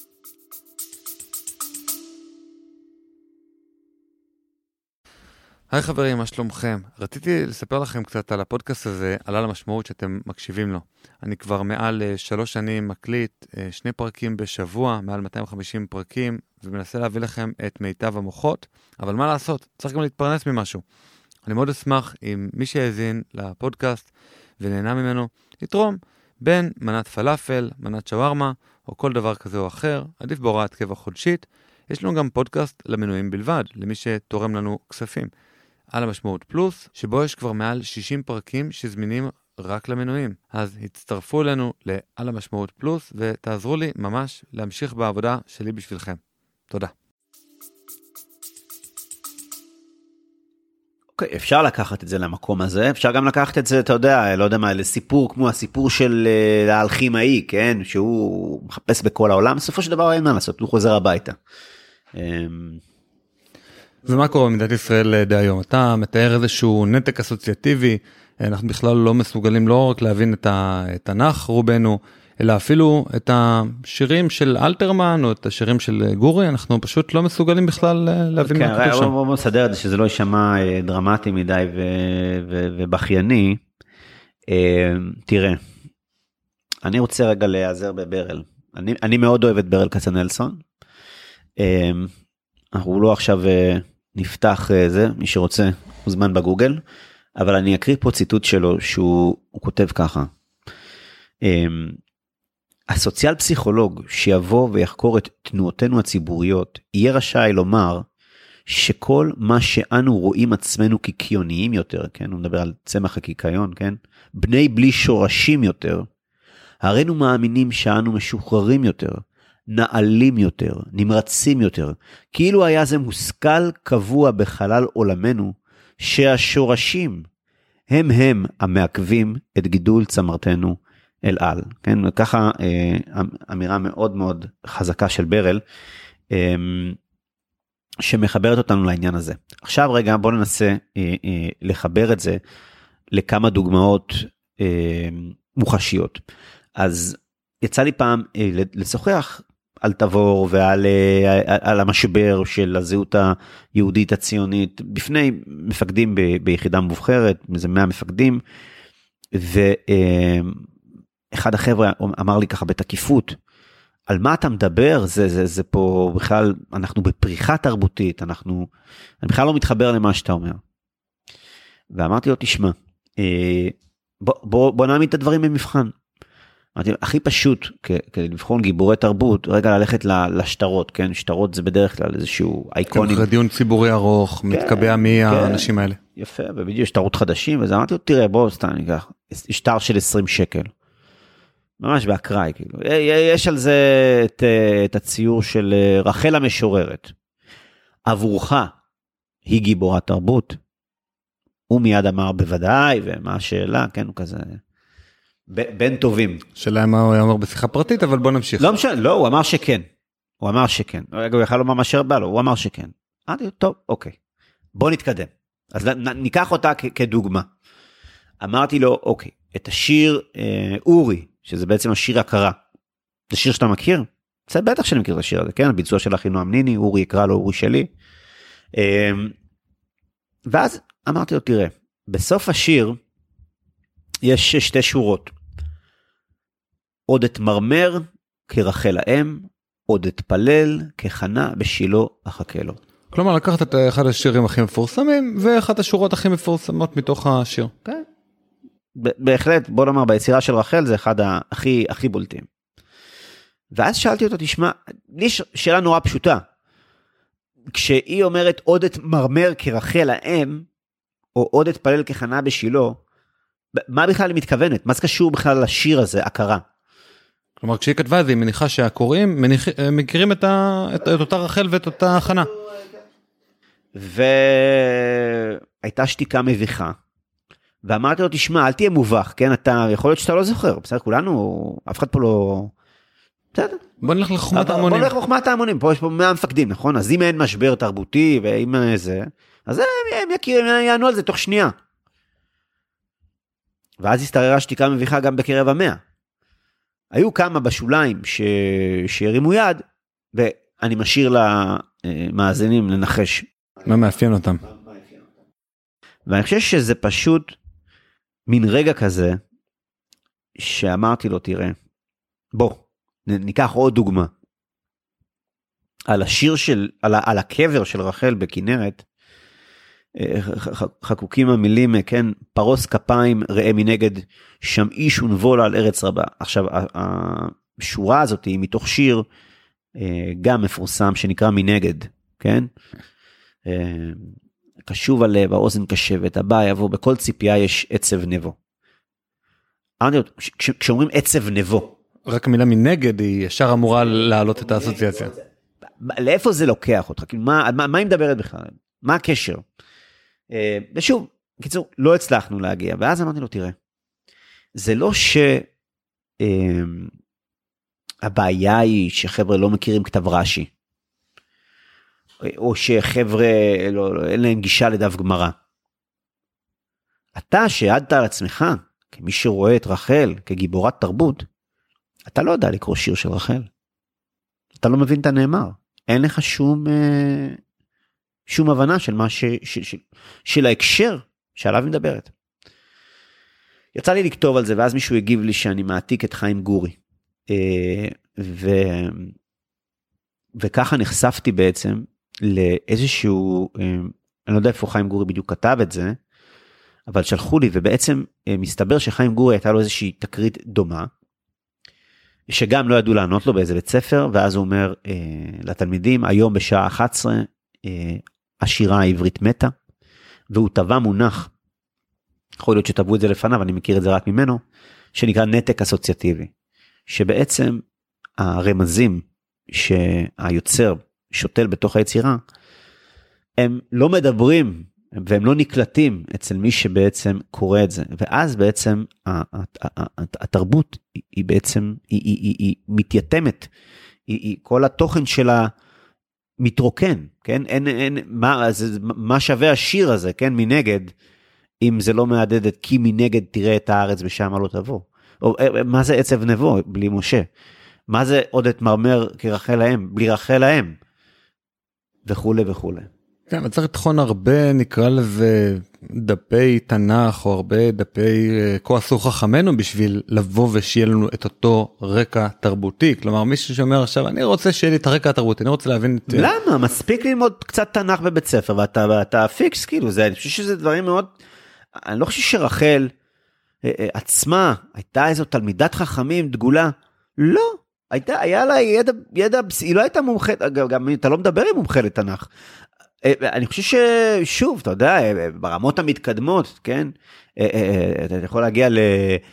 Speaker 1: היי חברים, מה שלומכם? רציתי לספר לכם קצת על הפודקאסט הזה, על המשמעות שאתם מקשיבים לו. אני כבר מעל שלוש שנים מקליט, שני פרקים בשבוע, מעל מאתיים וחמישים פרקים, ומנסה להביא לכם את מיטב המוחות, אבל מה לעשות? צריך גם להתפרנס ממשהו. אני מאוד אשמח אם מי שהאזין לפודקאסט ונהנה ממנו, יתרום בין מנת פלאפל, מנת שווארמה, או כל דבר כזה או אחר, עדיף בהוראת קבע חודשית. יש לנו גם פודקאסט למנויים בלבד, למי שתורם לנו כספים. על המשמעות פלוס, שבו יש כבר מעל שישים פרקים שזמינים רק למנויים. אז הצטרפו אלינו לעל המשמעות פלוס, ותעזרו לי ממש להמשיך בעבודה שלי בשבילכם. תודה.
Speaker 3: אוקיי, okay, אפשר לקחת את זה למקום הזה, אפשר גם לקחת את זה, אתה יודע, לא יודע מה, לסיפור כמו הסיפור של uh, האלכימאי, כן, שהוא מחפש בכל העולם, בסופו של דבר אין מה לעשות, הוא חוזר הביתה. Um...
Speaker 1: ומה קורה במדינת ישראל די היום? אתה מתאר איזשהו נתק אסוציאטיבי, אנחנו בכלל לא מסוגלים לא רק להבין את התנ"ך רובנו, אלא אפילו את השירים של אלתרמן או את השירים של גורי, אנחנו פשוט לא מסוגלים בכלל להבין מה כתוב שם.
Speaker 3: בוא נסדר את זה שזה לא יישמע דרמטי מדי ובכייני. תראה, אני רוצה רגע להיעזר בברל. אני מאוד אוהב את ברל כצנלסון. אנחנו לא עכשיו נפתח זה, מי שרוצה מוזמן בגוגל, אבל אני אקריא פה ציטוט שלו שהוא כותב ככה. הסוציאל פסיכולוג שיבוא ויחקור את תנועותינו הציבוריות, יהיה רשאי לומר שכל מה שאנו רואים עצמנו כקיוניים יותר, כן? הוא מדבר על צמח הקיקיון, כן? בני בלי שורשים יותר, הרינו מאמינים שאנו משוחררים יותר, נעלים יותר, נמרצים יותר, כאילו היה זה מושכל קבוע בחלל עולמנו, שהשורשים הם הם המעכבים את גידול צמרתנו אל על. כן, וככה אה, אמירה מאוד מאוד חזקה של ברל, אה, שמחברת אותנו לעניין הזה. עכשיו רגע בואו ננסה אה, אה, לחבר את זה לכמה דוגמאות אה, מוחשיות. אז יצא לי פעם אה, לשוחח על תבור ועל אה, על המשבר של הזהות היהודית הציונית, בפני מפקדים ב, ביחידה מבוחרת, זה מאה מפקדים, ו... אה, אחד החבר'ה אמר לי ככה בתקיפות, על מה אתה מדבר? זה, זה, זה פה בכלל, אנחנו בפריחה תרבותית, אנחנו, אני בכלל לא מתחבר למה שאתה אומר. ואמרתי לו, תשמע, בוא, בוא, בוא נעמיד את הדברים במבחן. אמרתי, הכי פשוט, כדי לבחון גיבורי תרבות, רגע ללכת לשטרות, כן? שטרות זה בדרך כלל איזשהו אייקונים.
Speaker 1: אחרי דיון ציבורי ארוך, כן, מתקבע מי כן, האנשים האלה.
Speaker 3: יפה, ובדיוק שטרות חדשים, אז אמרתי לו, תראה, בוא, סתם ניקח, שטר של עשרים שקל. ממש באקראי, כאילו. יש על זה את, את הציור של רחל המשוררת. עבורך היא גיבורת תרבות. הוא מיד אמר בוודאי, ומה השאלה, כן, הוא כזה בן טובים.
Speaker 1: שאלה מה הוא אמר בשיחה פרטית, אבל בוא נמשיך.
Speaker 3: לא משנה, לא, הוא אמר שכן. הוא אמר שכן. רגע, הוא יכל לומר מה שבא לו, הוא אמר שכן. אמרתי, טוב, אוקיי. בוא נתקדם. אז ניקח אותה כ- כדוגמה. אמרתי לו, אוקיי, את השיר אה, אורי, שזה בעצם השיר הכרה. זה שיר שאתה מכיר? זה בטח שאני מכיר את השיר הזה, כן? הביצוע של אחי נועם ניני, אורי יקרא לו אורי שלי. אה, ואז אמרתי לו, תראה, בסוף השיר יש שתי שורות. עוד אתמרמר כרחל האם, עוד אתפלל כחנה בשילו אחכה לו.
Speaker 1: כלומר, לקחת את אחד השירים הכי מפורסמים, ואחת השורות הכי מפורסמות מתוך השיר.
Speaker 3: כן. בהחלט, בוא נאמר, ביצירה של רחל זה אחד הכי, הכי בולטים. ואז שאלתי אותו, תשמע, לי שאלה נורא פשוטה. כשהיא אומרת עוד אתמרמר כרחל האם, או עוד אתפלל כחנה בשילו, מה בכלל היא מתכוונת? מה זה קשור בכלל לשיר הזה, הכרה?
Speaker 1: כלומר, כשהיא כתבה את זה, היא מניחה שהקוראים מניח, מכירים את, ה, את, את אותה רחל ואת אותה חנה.
Speaker 3: והייתה שתיקה מביכה, ואמרתי לו, תשמע, אל תהיה מובך, כן? אתה, יכול להיות שאתה לא זוכר, בסדר, כולנו, אף אחד פה לא... בסדר.
Speaker 1: בוא נלך לחוכמת ההמונים.
Speaker 3: בוא נלך לחוכמת ההמונים, פה יש פה מאה מפקדים, נכון? אז אם אין משבר תרבותי, ואם זה, אז הם, הם יכירים, יענו על זה תוך שנייה. ואז הסתררה שתיקה מביכה גם בקרב המאה. היו כמה בשוליים ש... שהרימו יד, ואני משאיר למאזינים לנחש.
Speaker 1: מה מאפיין אותם?
Speaker 3: ואני חושב שזה פשוט מין רגע כזה, שאמרתי לו, תראה, בוא, ניקח עוד דוגמה. על השיר של, על, על הקבר של רחל בכנרת, חקוקים המילים, כן, פרוס כפיים, ראה מנגד, שם איש ונבול על ארץ רבה. עכשיו, השורה הזאת היא מתוך שיר, גם מפורסם, שנקרא מנגד, כן? קשוב הלב, האוזן קשבת, הבא יבוא, בכל ציפייה יש עצב נבו. כשאומרים עצב נבו.
Speaker 1: רק המילה מנגד היא ישר אמורה להעלות את האסוציאציה.
Speaker 3: לאיפה זה לוקח אותך? מה, מה היא מדברת בכלל? מה הקשר? ושוב, בקיצור, לא הצלחנו להגיע, ואז אמרתי לו, תראה, זה לא שהבעיה היא שחבר'ה לא מכירים כתב רש"י, או שחבר'ה לא, אין להם גישה לדף גמרא. אתה שעדת על עצמך, כמי שרואה את רחל כגיבורת תרבות, אתה לא יודע לקרוא שיר של רחל. אתה לא מבין את הנאמר. אין לך שום... שום הבנה של מה ש, ש, ש, של ההקשר שעליו מדברת. יצא לי לכתוב על זה, ואז מישהו הגיב לי שאני מעתיק את חיים גורי. ו, וככה נחשפתי בעצם לאיזשהו, אני לא יודע איפה חיים גורי בדיוק כתב את זה, אבל שלחו לי, ובעצם מסתבר שחיים גורי הייתה לו איזושהי תקרית דומה, שגם לא ידעו לענות לו באיזה בית ספר, ואז הוא אומר לתלמידים, היום בשעה אחת עשרה, השירה העברית מתה, והוא טבע מונח, יכול להיות שטבעו את זה לפניו, אני מכיר את זה רק ממנו, שנקרא נתק אסוציאטיבי, שבעצם הרמזים שהיוצר שותל בתוך היצירה, הם לא מדברים, והם לא נקלטים אצל מי שבעצם קורא את זה, ואז בעצם התרבות היא בעצם, היא, היא, היא, היא מתייתמת, היא, היא, כל התוכן שלה, מתרוקן, כן? אין, אין, מה, זה, מה שווה השיר הזה, כן? מנגד, אם זה לא מעדד את כי מנגד תראה את הארץ ושם לא תבוא. או, מה זה עצב נבו בלי משה? מה זה עוד אתמרמר כרחל האם, בלי רחל האם? וכו' וכו'.
Speaker 1: כן, אבל צריך לתחון הרבה, נקרא לזה, דפי תנ"ך או הרבה דפי כה עשו חכמנו בשביל לבוא ושיהיה לנו את אותו רקע תרבותי. כלומר, מישהו שאומר עכשיו, אני רוצה שיהיה לי את הרקע התרבותי, אני רוצה להבין את...
Speaker 3: למה? מספיק ללמוד קצת תנ"ך בבית ספר, ואתה, ואתה פיקס, כאילו, זה, אני חושב שזה דברים מאוד... אני לא חושב שרחל עצמה הייתה איזו תלמידת חכמים דגולה. לא. הייתה, היה לה ידע, ידע, היא לא הייתה מומחית, גם, גם אתה לא מדבר עם מומחה לתנ"ך. אני חושב ששוב, אתה יודע, ברמות המתקדמות, כן? אתה יכול להגיע ל...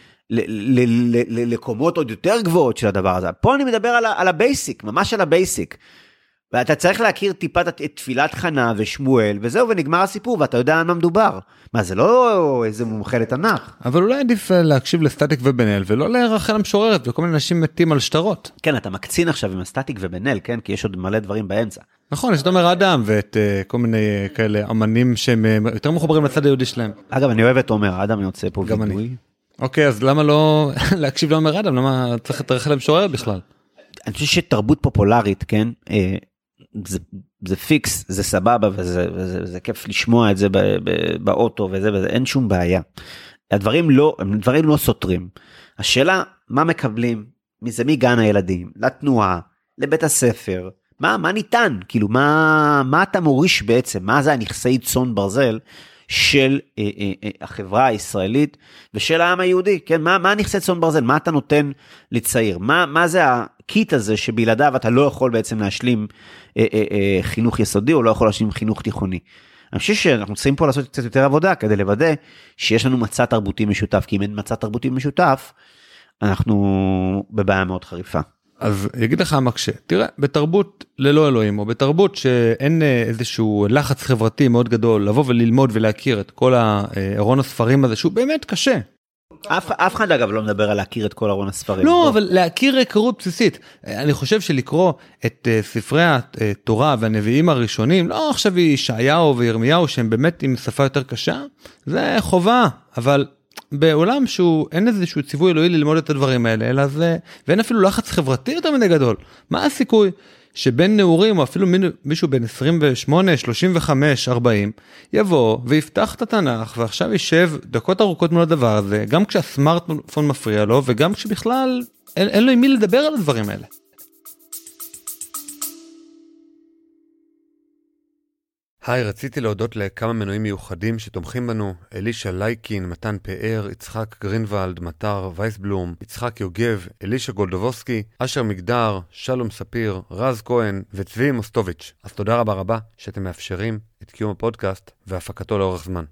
Speaker 3: לקומות עוד יותר גבוהות של הדבר הזה. פה אני מדבר על, על הבייסיק, ממש על הבייסיק. ואתה צריך להכיר טיפת את תפילת חנה ושמואל, וזהו, ונגמר הסיפור, ואתה יודע על מה מדובר. מה, זה לא איזה מומחה לתנ"ך.
Speaker 1: אבל אולי עדיף להקשיב לסטטיק ובן אל, ולא לרחל המשוררת, וכל מיני אנשים מתים על שטרות.
Speaker 3: כן, אתה מקצין עכשיו עם הסטטיק ובן אל, כן? כי יש עוד מלא דברים באמצע.
Speaker 1: נכון, יש את עומר אדם, ואת uh, כל מיני כאלה אמנים שהם uh, יותר מחוברים לצד היהודי שלהם.
Speaker 3: אגב, אני אוהב את עומר אדם, אני יוצא פה וידוי.
Speaker 1: אוקיי, אז למה לא להקשיב לעומר אדם? למה צריך את רחל המשוררת בכלל?
Speaker 3: אני חושב שתרבות פופולרית, כן? אה, זה, זה פיקס, זה סבבה, וזה, וזה, וזה כיף לשמוע את זה ב, ב, באוטו, וזה, וזה, אין שום בעיה. הדברים לא, הדברים לא סותרים. השאלה, מה מקבלים? מזה מגן הילדים, לתנועה, לבית הספר, מה, מה ניתן? כאילו, מה, מה אתה מוריש בעצם? מה זה הנכסי צאן ברזל של אה, אה, אה, החברה הישראלית ושל העם היהודי? כן, מה, מה הנכסי צאן ברזל? מה אתה נותן לצעיר? מה, מה זה הקיט הזה שבלעדיו אתה לא יכול בעצם להשלים אה, אה, אה, חינוך יסודי, או לא יכול להשלים חינוך תיכוני? אני חושב שאנחנו צריכים פה לעשות קצת יותר עבודה, כדי לוודא שיש לנו מצע תרבותי משותף, כי אם אין מצע תרבותי משותף, אנחנו בבעיה מאוד חריפה.
Speaker 1: אז יגיד לך המקשה, תראה, בתרבות ללא אלוהים, או בתרבות שאין איזשהו לחץ חברתי מאוד גדול, לבוא וללמוד ולהכיר את כל ארון הספרים הזה, שהוא באמת קשה.
Speaker 3: אף, אף אחד אגב לא מדבר על להכיר את כל ארון הספרים.
Speaker 1: לא, אבל להכיר היכרות בסיסית. אני חושב שלקרוא את ספרי התורה והנביאים הראשונים, לא עכשיו ישעיהו וירמיהו, שהם באמת עם שפה יותר קשה, זה חובה, אבל... בעולם שהוא אין איזשהו ציווי אלוהי ללמוד את הדברים האלה, אלא זה, ואין אפילו לחץ חברתי יותר מדי גדול. מה הסיכוי שבין נעורים, או אפילו מישהו בין עשרים ושמונה, שלושים וחמש, ארבעים, יבוא ויפתח את התנ"ך, ועכשיו יישב דקות ארוכות מול הדבר הזה, גם כשהסמארטפון מפריע לו, וגם כשבכלל אין, אין לו עם מי לדבר על הדברים האלה. היי, רציתי להודות לכמה מנויים מיוחדים שתומכים בנו, אלישה לייקין, מתן פאר, יצחק גרינוולד, מטר וייסבלום, יצחק יוגב, אלישה גולדובוסקי, אשר מגדר, שלום ספיר, רז כהן וצבי מוסטוביץ'. אז תודה רבה רבה שאתם מאפשרים את קיום הפודקאסט והפקתו לאורך זמן.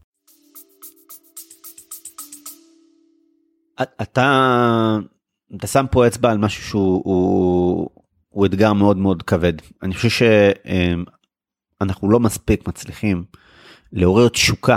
Speaker 3: אתה, אתה שם פה אצבע על משהו שהוא הוא, הוא אתגר מאוד מאוד כבד. אני חושב ש... אנחנו לא מספיק מצליחים לעורר תשוקה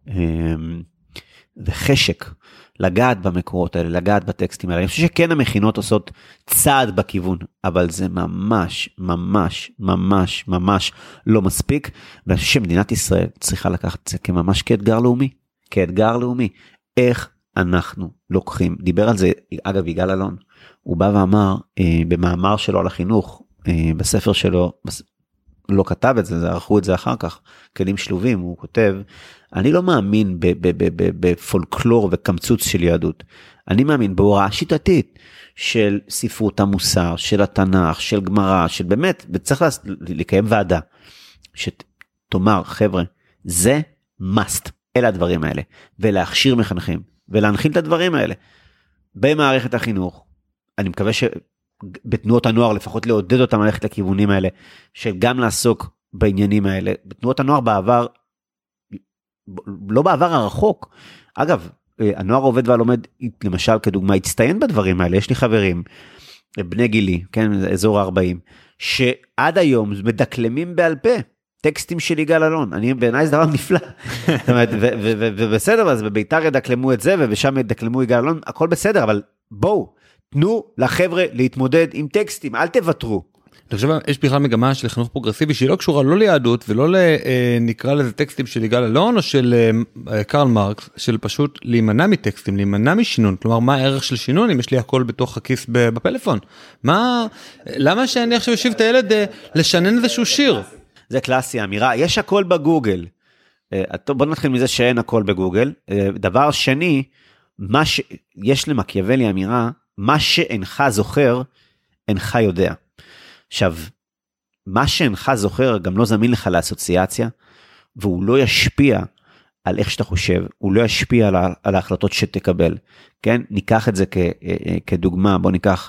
Speaker 3: וחשק לגעת במקורות האלה, לגעת בטקסטים האלה. אני חושב שכן המכינות עושות צעד בכיוון, אבל זה ממש, ממש, ממש, ממש לא מספיק. ואני חושב שמדינת ישראל צריכה לקחת את זה כממש כאתגר לאומי, כאתגר לאומי. איך אנחנו לוקחים, דיבר על זה, אגב, יגאל אלון, הוא בא ואמר במאמר שלו על החינוך, בספר שלו, לא כתב את זה, זה ערכו את זה אחר כך, כלים שלובים, הוא כותב, אני לא מאמין בפולקלור וקמצוץ של יהדות, אני מאמין בהוראה שיטתית של ספרות המוסר, של התנ"ך, של גמרא, של באמת, וצריך לקיים ועדה, שתאמר, חבר'ה, זה must, אלה הדברים האלה, ולהכשיר מחנכים, ולהנחיל את הדברים האלה, במערכת החינוך, אני מקווה ש... בתנועות הנוער, לפחות לעודד אותם ללכת לכיוונים האלה, של גם לעסוק בעניינים האלה. בתנועות הנוער בעבר, לא בעבר הרחוק, אגב, הנוער עובד והלומד, למשל כדוגמה, הצטיין בדברים האלה, יש לי חברים, בני גילי, כן, אזור ה-ארבעים, שעד היום מדקלמים בעל פה, טקסטים של יגאל אלון, אני בעיניי זה דבר נפלא, ובסדר, אז בביתר ידקלמו את זה, ובשם ידקלמו יגאל אלון, הכל בסדר, אבל בואו, תנו לחבר'ה להתמודד עם טקסטים, אל תוותרו.
Speaker 1: אני חושב, יש בכלל מגמה של חינוך פרוגרסיבי, שהיא לא קשורה לא ליהדות, ולא נקרא לזה טקסטים של יגאל אלון, או של קרל מרקס, של פשוט להימנע מטקסטים, להימנע משינון, כלומר, מה הערך של שינון, אם יש לי הכל בתוך הכיס בפלאפון? מה, למה שאני עכשיו יושיב את הילד לשנן איזשהו שיר?
Speaker 3: זה קלאסי, אמירה, יש הכל בגוגל. בוא נתחיל מזה שאין הכל בגוגל. דבר שני, מה ש... יש למקיאוולי אמירה, מה שאינך זוכר, אינך יודע. עכשיו, מה שאינך זוכר גם לא זמין לך לאסוציאציה, והוא לא ישפיע על איך שאתה חושב, הוא לא ישפיע על, על ההחלטות שתקבל. כן? ניקח את זה כ, כדוגמה, בוא ניקח,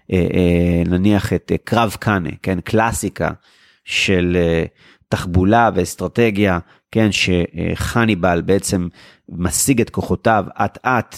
Speaker 3: נניח את קרב קאנה, כן? קלאסיקה של תחבולה ואסטרטגיה, כן? שחניבל בעצם משיג את כוחותיו עט עט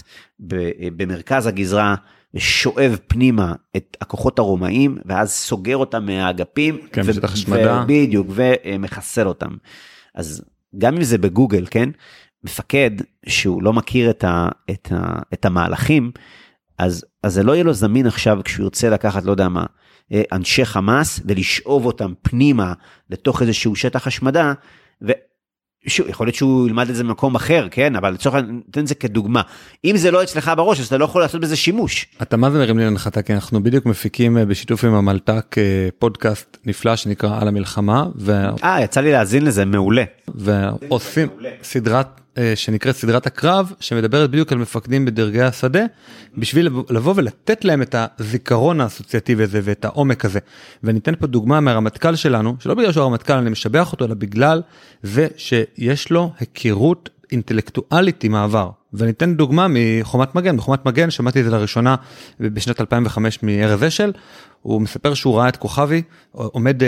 Speaker 3: במרכז הגזרה, שואב פנימה את הכוחות הרומאים, ואז סוגר אותם מהאגפים,
Speaker 1: כן, ו- בשטח השמדה.
Speaker 3: ו- בדיוק, ומחסל אותם. אז גם אם זה בגוגל, כן, מפקד שהוא לא מכיר את, ה- את, ה- את המהלכים, אז, אז זה לא יהיה לו זמין עכשיו, כשהוא ירצה לקחת, לא יודע מה, אנשי חמאס, ולשאוב אותם פנימה, לתוך איזשהו שטח השמדה, ו... שוב, יכול להיות שהוא ילמד את זה במקום אחר, כן, אבל לצורך, נתן את זה כדוגמה. אם זה לא אצלך בראש, אז אתה לא יכול לעשות בזה שימוש.
Speaker 1: אתה מה זה מרים לי להנחתה, כי אנחנו בדיוק מפיקים בשיתוף עם המלתק פודקאסט נפלא שנקרא על המלחמה.
Speaker 3: אה, יצא לי להאזין לזה, מעולה.
Speaker 1: ועושים סדרת, שנקראת סדרת הקרב, שמדברת בדיוק על מפקדים בדרגי השדה, בשביל לבוא ולתת להם את הזיכרון האסוציאטיבי הזה ואת העומק הזה. וניתן פה דוגמה מהרמטכ"ל שלנו, שלא בגלל שהוא הרמטכ"ל, אני משבח אותו, אלא בגלל זה שיש לו היכרות אינטלקטואלית עם העבר. וניתן דוגמה מחומת מגן. בחומת מגן, שמעתי את זה לראשונה בשנת אלפיים וחמש מארז אשל, הוא מספר שהוא ראה את כוכבי, עומד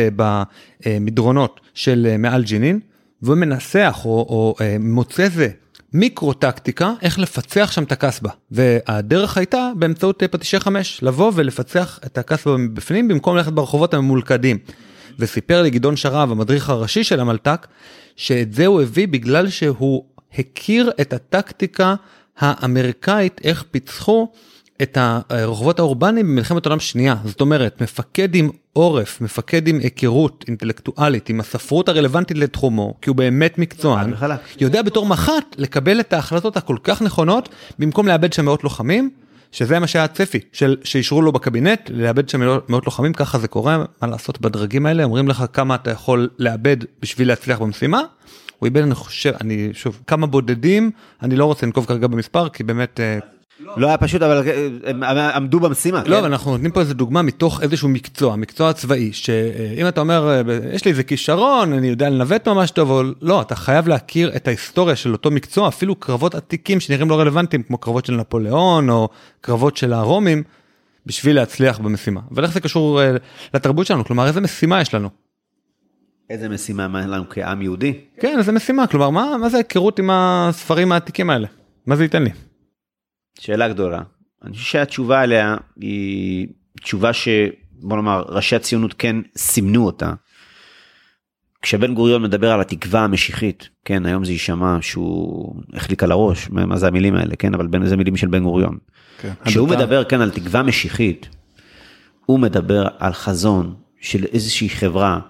Speaker 1: במדרונות של מעל ג'נין, והוא מנסח או, או מוצא איזה מיקרו-טקטיקה, איך לפצח שם את הקסבה. והדרך הייתה באמצעות פטישי חמש, לבוא ולפצח את הקסבה בפנים, במקום ללכת ברחובות הממולכדים. וסיפר לי גדעון שרב, המדריך הראשי של המלתק, שאת זה הוא הביא בגלל שהוא הכיר את הטקטיקה האמריקאית, איך פיצחו את הרחובות האורבניים במלחמת עולם שנייה. זאת אומרת, מפקד עם עורף, מפקד עם היכרות אינטלקטואלית, עם הספרות הרלוונטית לתחומו, כי הוא באמת מקצוען, יודע בתור מח"ט לקבל את ההחלטות הכל כך נכונות, במקום לאבד שם מאות לוחמים, שזה מה שהיה הצפי, שישרו לו בקבינט, לאבד שם מאות לוחמים, ככה זה קורה, מה לעשות בדרגים האלה, אומרים לך כמה אתה יכול לאבד בשביל להצליח במשימה, הוא איבד, אני חושב, אני שוב, כמה בודדים, אני לא רוצה לנקוב כרגע במספר, כי באמת...
Speaker 3: לא היה פשוט, אבל הם עמדו במשימה.
Speaker 1: לא, אבל אנחנו נותנים פה איזו דוגמה מתוך איזשהו מקצוע, מקצוע צבאי, שאם אתה אומר, יש לי איזה כישרון, אני יודע לנווט ממש טוב, או לא, אתה חייב להכיר את ההיסטוריה של אותו מקצוע, אפילו קרבות עתיקים שנראים לא רלוונטיים, כמו קרבות של נפוליאון, או קרבות של הרומים, בשביל להצליח במשימה. אבל איך זה קשור לתרבות שלנו? כלומר, איזה משימה יש לנו?
Speaker 3: איזה משימה מה לנו כעם יהודי?
Speaker 1: כן, איזה משימה, כלומר, מה, מה זה ההיכרות עם הספרים העתיקים האלה? מה זה ייתן לי?
Speaker 3: שאלה גדולה. אני חושב שהתשובה עליה היא תשובה שבוא נאמר, ראשי הציונות כן סימנו אותה. כשבן גוריון מדבר על התקווה המשיחית, כן, היום זה יישמע שהוא החליק על הראש, מה זה המילים האלה, כן, אבל זה מילים של בן גוריון. כן. כשהוא הדתה... מדבר כאן על תקווה משיחית, הוא מדבר על חזון של איזושהי חברה,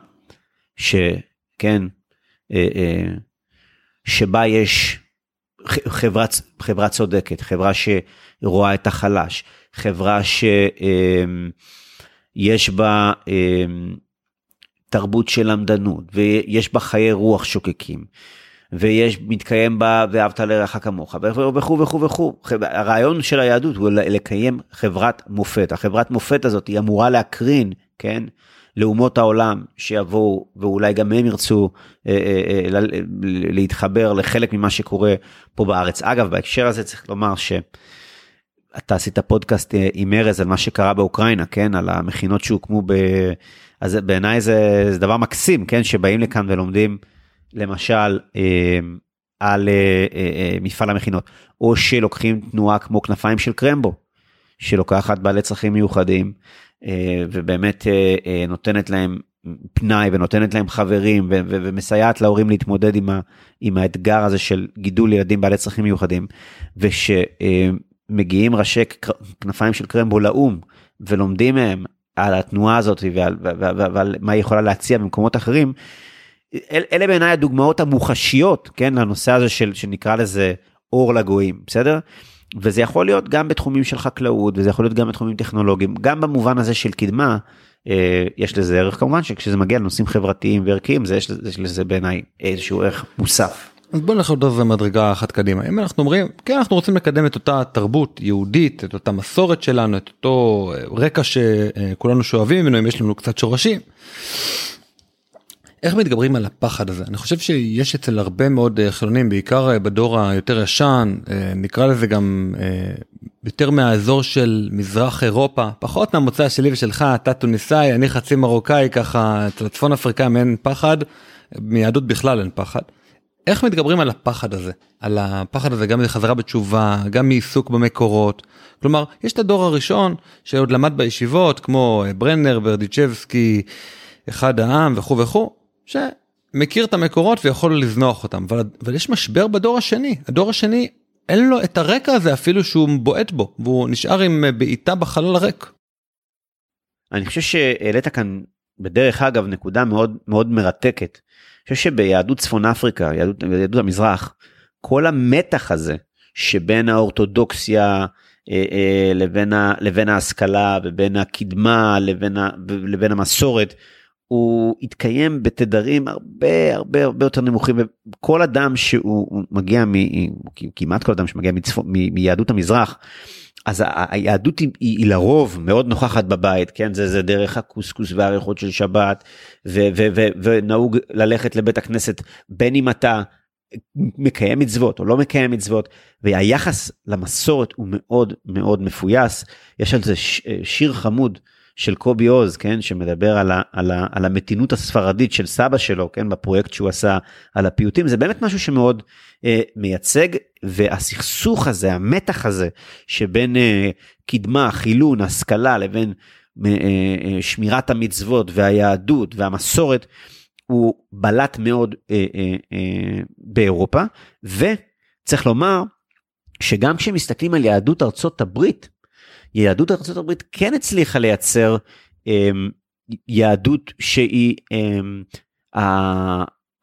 Speaker 3: שכן, אה, אה, שבה יש חברה, חברה צודקת, חברה שרואה את החלש, חברה שיש בה תרבות של למדנות, ויש בה חיי רוח שוקקים, ויש, מתקיים בה ואהבת לרעך כמוך, וכו' וכו' וכו'. הרעיון של היהדות הוא לקיים חברת מופת. החברת מופת הזאת היא אמורה להקרין, כן, לאומות העולם שיבואו, ואולי גם הם ירצו אה, אה, אה, להתחבר לחלק ממה שקורה פה בארץ. אגב, בהקשר הזה צריך לומר שאתה עשית פודקאסט עם ארז על מה שקרה באוקראינה, כן, על המכינות שהוקמו, ב... אז בעיניי זה, זה דבר מקסים, כן, שבאים לכאן ולומדים, למשל, אה, על אה, אה, מפעל המכינות, או שלוקחים תנועה כמו כנפיים של קרמבו, שלוקחת בעלי צרכים מיוחדים, ובאמת נותנת להם פנאי, ונותנת להם חברים, ומסייעת להורים להתמודד עם, ה, עם האתגר הזה של גידול ילדים בעלי צרכים מיוחדים, ושמגיעים ראשי כנפיים של קרמבו לאום, ולומדים מהם על התנועה הזאת, ועל, ועל, ועל מה היא יכולה להציע במקומות אחרים, אלה בעיניי הדוגמאות המוחשיות, כן, לנושא הזה של, שנקרא לזה אור לגויים, בסדר? וזה יכול להיות גם בתחומים של חקלאות, וזה יכול להיות גם בתחומים טכנולוגיים, גם במובן הזה של קדמה, יש לזה ערך כמובן, שכשזה מגיע לנושאים חברתיים וערכיים, זה יש לזה בעיניי איזשהו ערך מוסף.
Speaker 1: אז בואו נלך עוד איזה מדרגה אחת קדימה. אם אנחנו אומרים, כן, אנחנו רוצים לקדם את אותה תרבות יהודית, את אותה מסורת שלנו, את אותו רקע שכולנו שואבים ממנו, אם יש לנו קצת שורשים. איך מתגברים על הפחד הזה? אני חושב שיש אצל הרבה מאוד חילונים, בעיקר בדור היותר ישן, נקרא לזה גם יותר מהאזור של מזרח אירופה, פחות מהמוצא שלי ושלך, אתה טוניסאי, אני חצי מרוקאי, ככה, אצל הצפון אפריקאים אין פחד, מיהדות בכלל אין פחד. איך מתגברים על הפחד הזה? על הפחד הזה גם מחזרה בתשובה, גם מעיסוק במקורות. כלומר, יש את הדור הראשון שעוד למד בישיבות, כמו ברנר, ברדיצ'בסקי, אחד העם וכו' וכו', שמכיר את המקורות ויכול לזנוח אותם. אבל, אבל יש משבר בדור השני. הדור השני אין לו את הרקע הזה אפילו שהוא בועט בו, והוא נשאר עם בעיטה בחלל הריק.
Speaker 3: אני חושב שהעלית כאן בדרך אגב נקודה מאוד מאוד מרתקת. אני חושב שביהדות צפון אפריקה, יהדות, יהדות המזרח, כל המתח הזה שבין האורתודוקסיה אה, אה, לבין, ה, לבין ההשכלה ובין הקדמה לבין, ה, לבין המסורת, הוא התקיים בתדרים הרבה הרבה הרבה יותר נמוכים, וכל אדם שהוא מגיע, מ, כמעט כל אדם שמגיע מצפון, מ, מיהדות המזרח, אז היהדות היא, היא לרוב מאוד נוכחת בבית, כן? זה, זה דרך הקוסקוס והריחות של שבת, ו, ו, ו, ונהוג ללכת לבית הכנסת, בין אם אתה מקיים מצוות או לא מקיים מצוות, והיחס למסורת הוא מאוד מאוד מפויס. יש על זה שיר חמוד של קובי עוז, כן? שמדבר על, ה, על, ה, על המתינות הספרדית של סבא שלו, כן? בפרויקט שהוא עשה על הפיוטים, זה באמת משהו שמאוד אה, מייצג, והסכסוך הזה, המתח הזה, שבין אה, קדמה, חילון, השכלה, לבין אה, אה, שמירת המצוות והיהדות והמסורת, הוא בלט מאוד אה, אה, אה, באירופה, וצריך לומר, שגם כשמסתכלים על יהדות ארצות הברית, יהדות ארצות הברית כן הצליחה לייצר אה, יהדות שהיא אה, אה,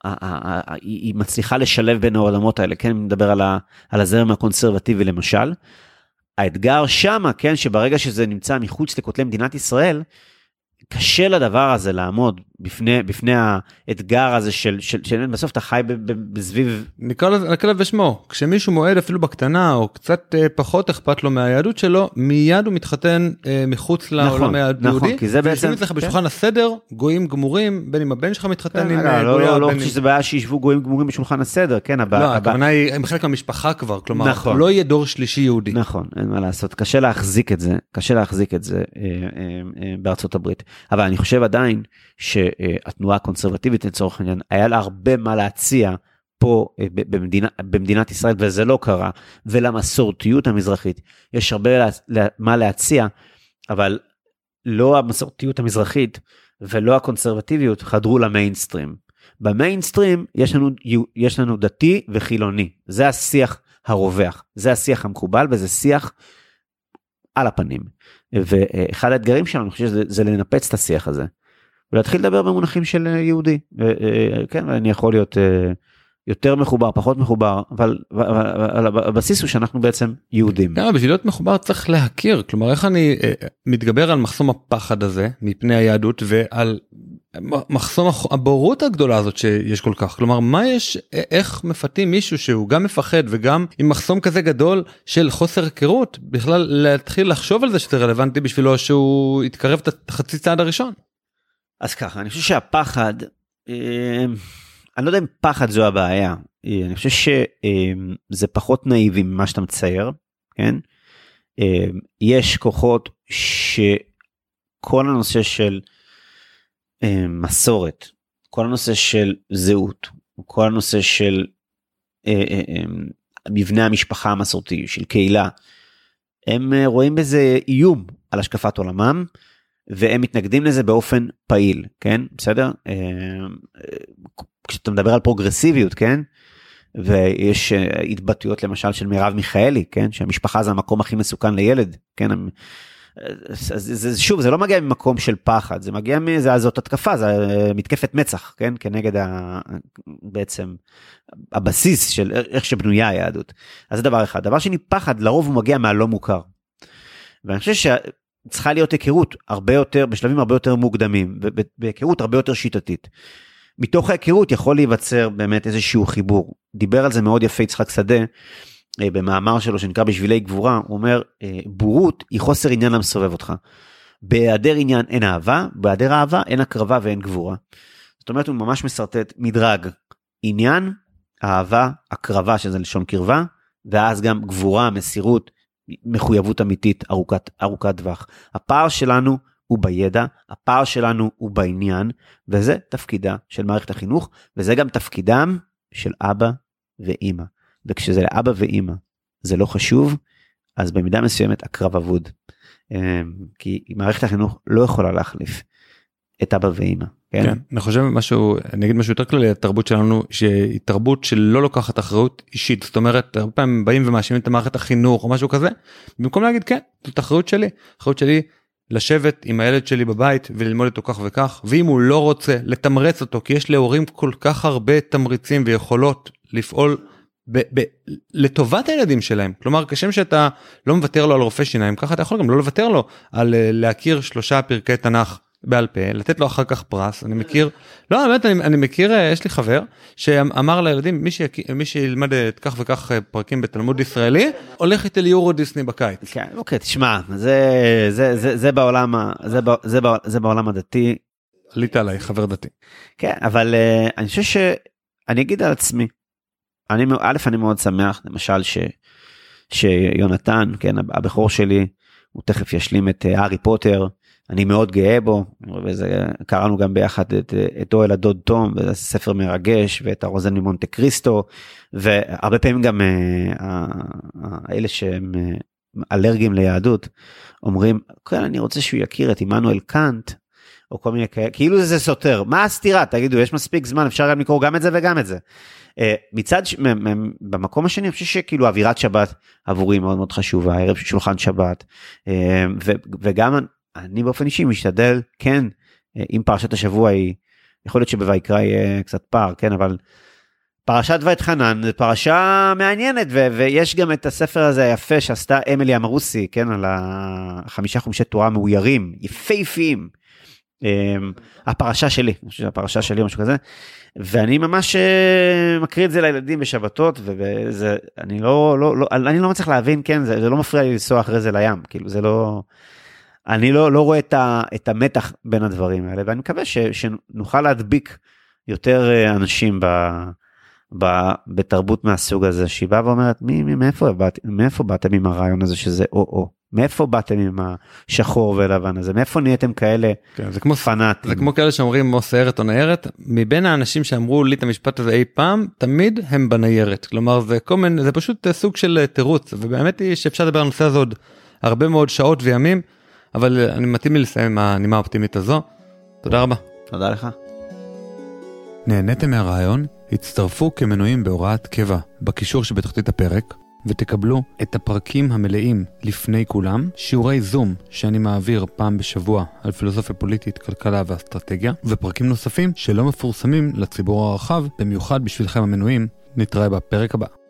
Speaker 3: היא מצליחה לשלב בין העולמות האלה, כן, מדבר על, ה, על הזרם הקונסרבטיבי למשל, האתגר שמה, כן, שברגע שזה נמצא מחוץ לכותלי מדינת ישראל, קשה לדבר הזה לעמוד בפני, בפני האתגר הזה של, של, של בסוף אתה חי בסביב...
Speaker 1: נקרא לזה בשמו, כשמישהו מועד אפילו בקטנה, או קצת פחות אכפת לו מהיהדות שלו, מיד הוא מתחתן מחוץ לעולם היהודי. נכון,
Speaker 3: כי זה בעצם...
Speaker 1: וישים אצלך בשולחן הסדר, גויים גמורים, בין אם הבן שלך מתחתן עם...
Speaker 3: לא, לא, לא, שזה בעיה שישבו גויים גמורים בשולחן הסדר, כן,
Speaker 1: לא, הכוונה היא, הם חלק מהמשפחה כבר, כלומר, לא יהיה דור שלישי יהודי.
Speaker 3: נכון, אין מה לעשות, קשה להחזיק את זה, קשה להחזיק את זה בארצות הברית. אבל אני חושב עדיין שהתנועה הקונסרבטיבית לצורך העניין, היה לה הרבה מה להציע פה במדינה, במדינת ישראל, וזה לא קרה, ולמסורתיות המזרחית, יש הרבה מה להציע, אבל לא המסורתיות המזרחית, ולא הקונסרבטיביות חדרו למיינסטרים. במיינסטרים יש לנו, יש לנו דתי וחילוני, זה השיח הרווח, זה השיח המקובל, וזה שיח על הפנים. ואחד האתגרים שלנו, אני חושב שזה זה לנפץ את השיח הזה, ולהתחיל לדבר במונחים של יהודי. כן, אני יכול להיות יותר מחובר, פחות מחובר, אבל הבסיס הוא שאנחנו בעצם יהודים.
Speaker 1: כן, בשביל להיות מחובר צריך להכיר, כלומר איך אני מתגבר על מחסום הפחד הזה מפני היהדות, ועל מחסום הבורות הגדולה הזאת שיש כל כך, כלומר מה יש, איך מפתים מישהו שהוא גם מפחד וגם עם מחסום כזה גדול של חוסר הכרות, בכלל להתחיל לחשוב על זה שזה רלוונטי בשבילו שהוא יתקרב את החצי צעד הראשון.
Speaker 3: אז ככה, אני חושב שהפחד, אני לא יודע אם פחד זו הבעיה, אני חושב שזה פחות נאיבי ממה שאתה מצייר, כן? יש כוחות שכל הנושא של מסורת, כל הנושא של זהות, כל הנושא של מבנה המשפחה המסורתי, של קהילה, הם רואים בזה איום על השקפת עולמם, והם מתנגדים לזה באופן פעיל, כן? בסדר? כשאתה מדבר על פרוגרסיביות, כן? ויש התבטאויות למשל של מירב מיכאלי, כן? שהמשפחה זה המקום הכי מסוכן לילד, כן? אז זה, שוב, זה לא מגיע ממקום של פחד, זה מגיע מזה, זאת התקפה, זה מתקפת מצח, כן? כנגד ה, בעצם הבסיס של איך שבנויה היהדות. אז זה דבר אחד. דבר שני, פחד, לרוב הוא מגיע מהלא מוכר. ואני חושב ש... צריכה להיות היכרות הרבה יותר, בשלבים הרבה יותר מוקדמים, ובהיכרות הרבה יותר שיטתית. מתוך ההיכרות יכול להיווצר באמת איזשהו חיבור. דיבר על זה מאוד יפה יצחק שדה, במאמר שלו שנקרא בשבילי גבורה, הוא אומר, בורות היא חוסר עניין למסובב אותך. בהיעדר עניין אין אהבה, בהיעדר אהבה אין הקרבה ואין גבורה. זאת אומרת, הוא ממש מסרטט מדרג, עניין, אהבה, הקרבה, שזה לשון קרבה, ואז גם גבורה, מסירות, מחויבות אמיתית, ארוכת, ארוכת טווח. הפער שלנו הוא בידע, הפער שלנו הוא בעניין, וזה תפקידה של מערכת החינוך, וזה גם תפקידם של אבא ואמא. וכשזה לאבא ואמא זה לא חשוב, אז במידה מסוימת הקרב אבוד. כי מערכת החינוך לא יכולה להחליף את אבא ואמא. כן?
Speaker 1: כן, אני חושב משהו, אני אגיד משהו יותר כללי, התרבות שלנו, שהיא תרבות שלא לוקחת אחריות אישית, זאת אומרת, הרבה פעמים באים ומאשימים את מערכת החינוך או משהו כזה, במקום להגיד כן, זאת אחריות שלי, אחריות שלי לשבת עם הילד שלי בבית וללמוד אותו כך וכך, ואם הוא לא רוצה לתמרץ אותו, כי יש להורים כל כך הרבה תמריצים ויכולות לפעול ב- ב- לטובת הילדים שלהם, כלומר כשם שאתה לא מוותר לו על רופא שיניים, ככה אתה יכול גם לא לוותר לו על uh, להכיר שלושה פרקי תנ"ך בעל פה, לתת לו אחר כך פרס. אני מכיר, לא, באמת, אני, אני מכיר, יש לי חבר שאמר לילדים, מי, שיק, מי שילמד את כך וכך פרקים בתלמוד ישראלי, הולך איתי ליורו דיסני בקיץ.
Speaker 3: כן, אוקיי, תשמע, זה, זה, זה, זה בעולם, זה, זה, זה בעולם הדתי.
Speaker 1: עלית עליי, חבר דתי.
Speaker 3: כן, אבל אני חושב שאני אגיד על עצמי, אני, א', אני מאוד שמח, למשל, ש, שיונתן, כן, הבכור שלי, הוא תכף ישלים את הארי פוטר, אני מאוד גאה בו, וזה, קראנו גם ביחד את, את אוהל הדוד תום, וזה ספר מרגש, ואת הרוזן ממונטה קריסטו, והרבה פעמים גם האלה שהם אלרגיים ליהדות, אומרים, כן, אני רוצה שהוא יכיר את עמנואל קאנט, או כל מיני כאלה, כאילו זה סותר, מה הסתירה? תגידו, יש מספיק זמן, אפשר גם לקרוא גם את זה וגם את זה. מצד, במקום השני, אני חושב שכאילו אווירת שבת עבורי מאוד מאוד חשובה, ערב שולחן שבת, וגם אני באופן אישי משתדל, כן, אם פרשת השבוע היא, יכול להיות שבויקרא יהיה קצת פער, כן, אבל פרשת ואתחנן, פרשה מעניינת, ו- ויש גם את הספר הזה היפה שעשתה אמילי אמרוסי, כן, על החמישה חומשי תורה מאוירים, יפהפיים, הפרשה שלי, אני חושב שהפרשה שלי או משהו כזה, ואני ממש מקריא את זה לילדים בשבתות, וזה, אני לא, לא, לא, אני לא מצליח להבין, כן, זה, זה לא מפריע לי לנסוע אחרי זה לים, כאילו זה לא, אני לא, לא רואה את, ה, את המתח בין הדברים האלה, ואני מקווה ש, שנוכל להדביק יותר אנשים ב, ב, בתרבות מהסוג הזה, שהיא באה ואומרת, מי, מי, מאיפה, באת, מאיפה באתם עם הרעיון הזה שזה או-או? מאיפה באתם עם השחור ולבן הזה? מאיפה נהייתם כאלה
Speaker 1: כן, זה כמו,
Speaker 3: פנאטים?
Speaker 1: זה כמו כאלה שאומרים או סיירת או ניירת, מבין האנשים שאמרו לי את המשפט הזה אי פעם, תמיד הם בניירת. כלומר, זה, קומן, זה פשוט סוג של תירוץ, ובאמת היא שאפשר לדבר על נושא הזה עוד הרבה מאוד שעות וימים, אבל אני מתאים לי לסיים עם הנימה האופטימית הזו. תודה רבה.
Speaker 3: תודה לך.
Speaker 1: נהניתם מהרעיון? הצטרפו כמנויים בהוראת קבע בקישור שבתחתית הפרק, ותקבלו את הפרקים המלאים לפני כולם, שיעורי זום שאני מעביר פעם בשבוע על פילוסופיה פוליטית, כלכלה ואסטרטגיה, ופרקים נוספים שלא מפורסמים לציבור הרחב, במיוחד בשבילכם המנויים. נתראה בפרק הבא.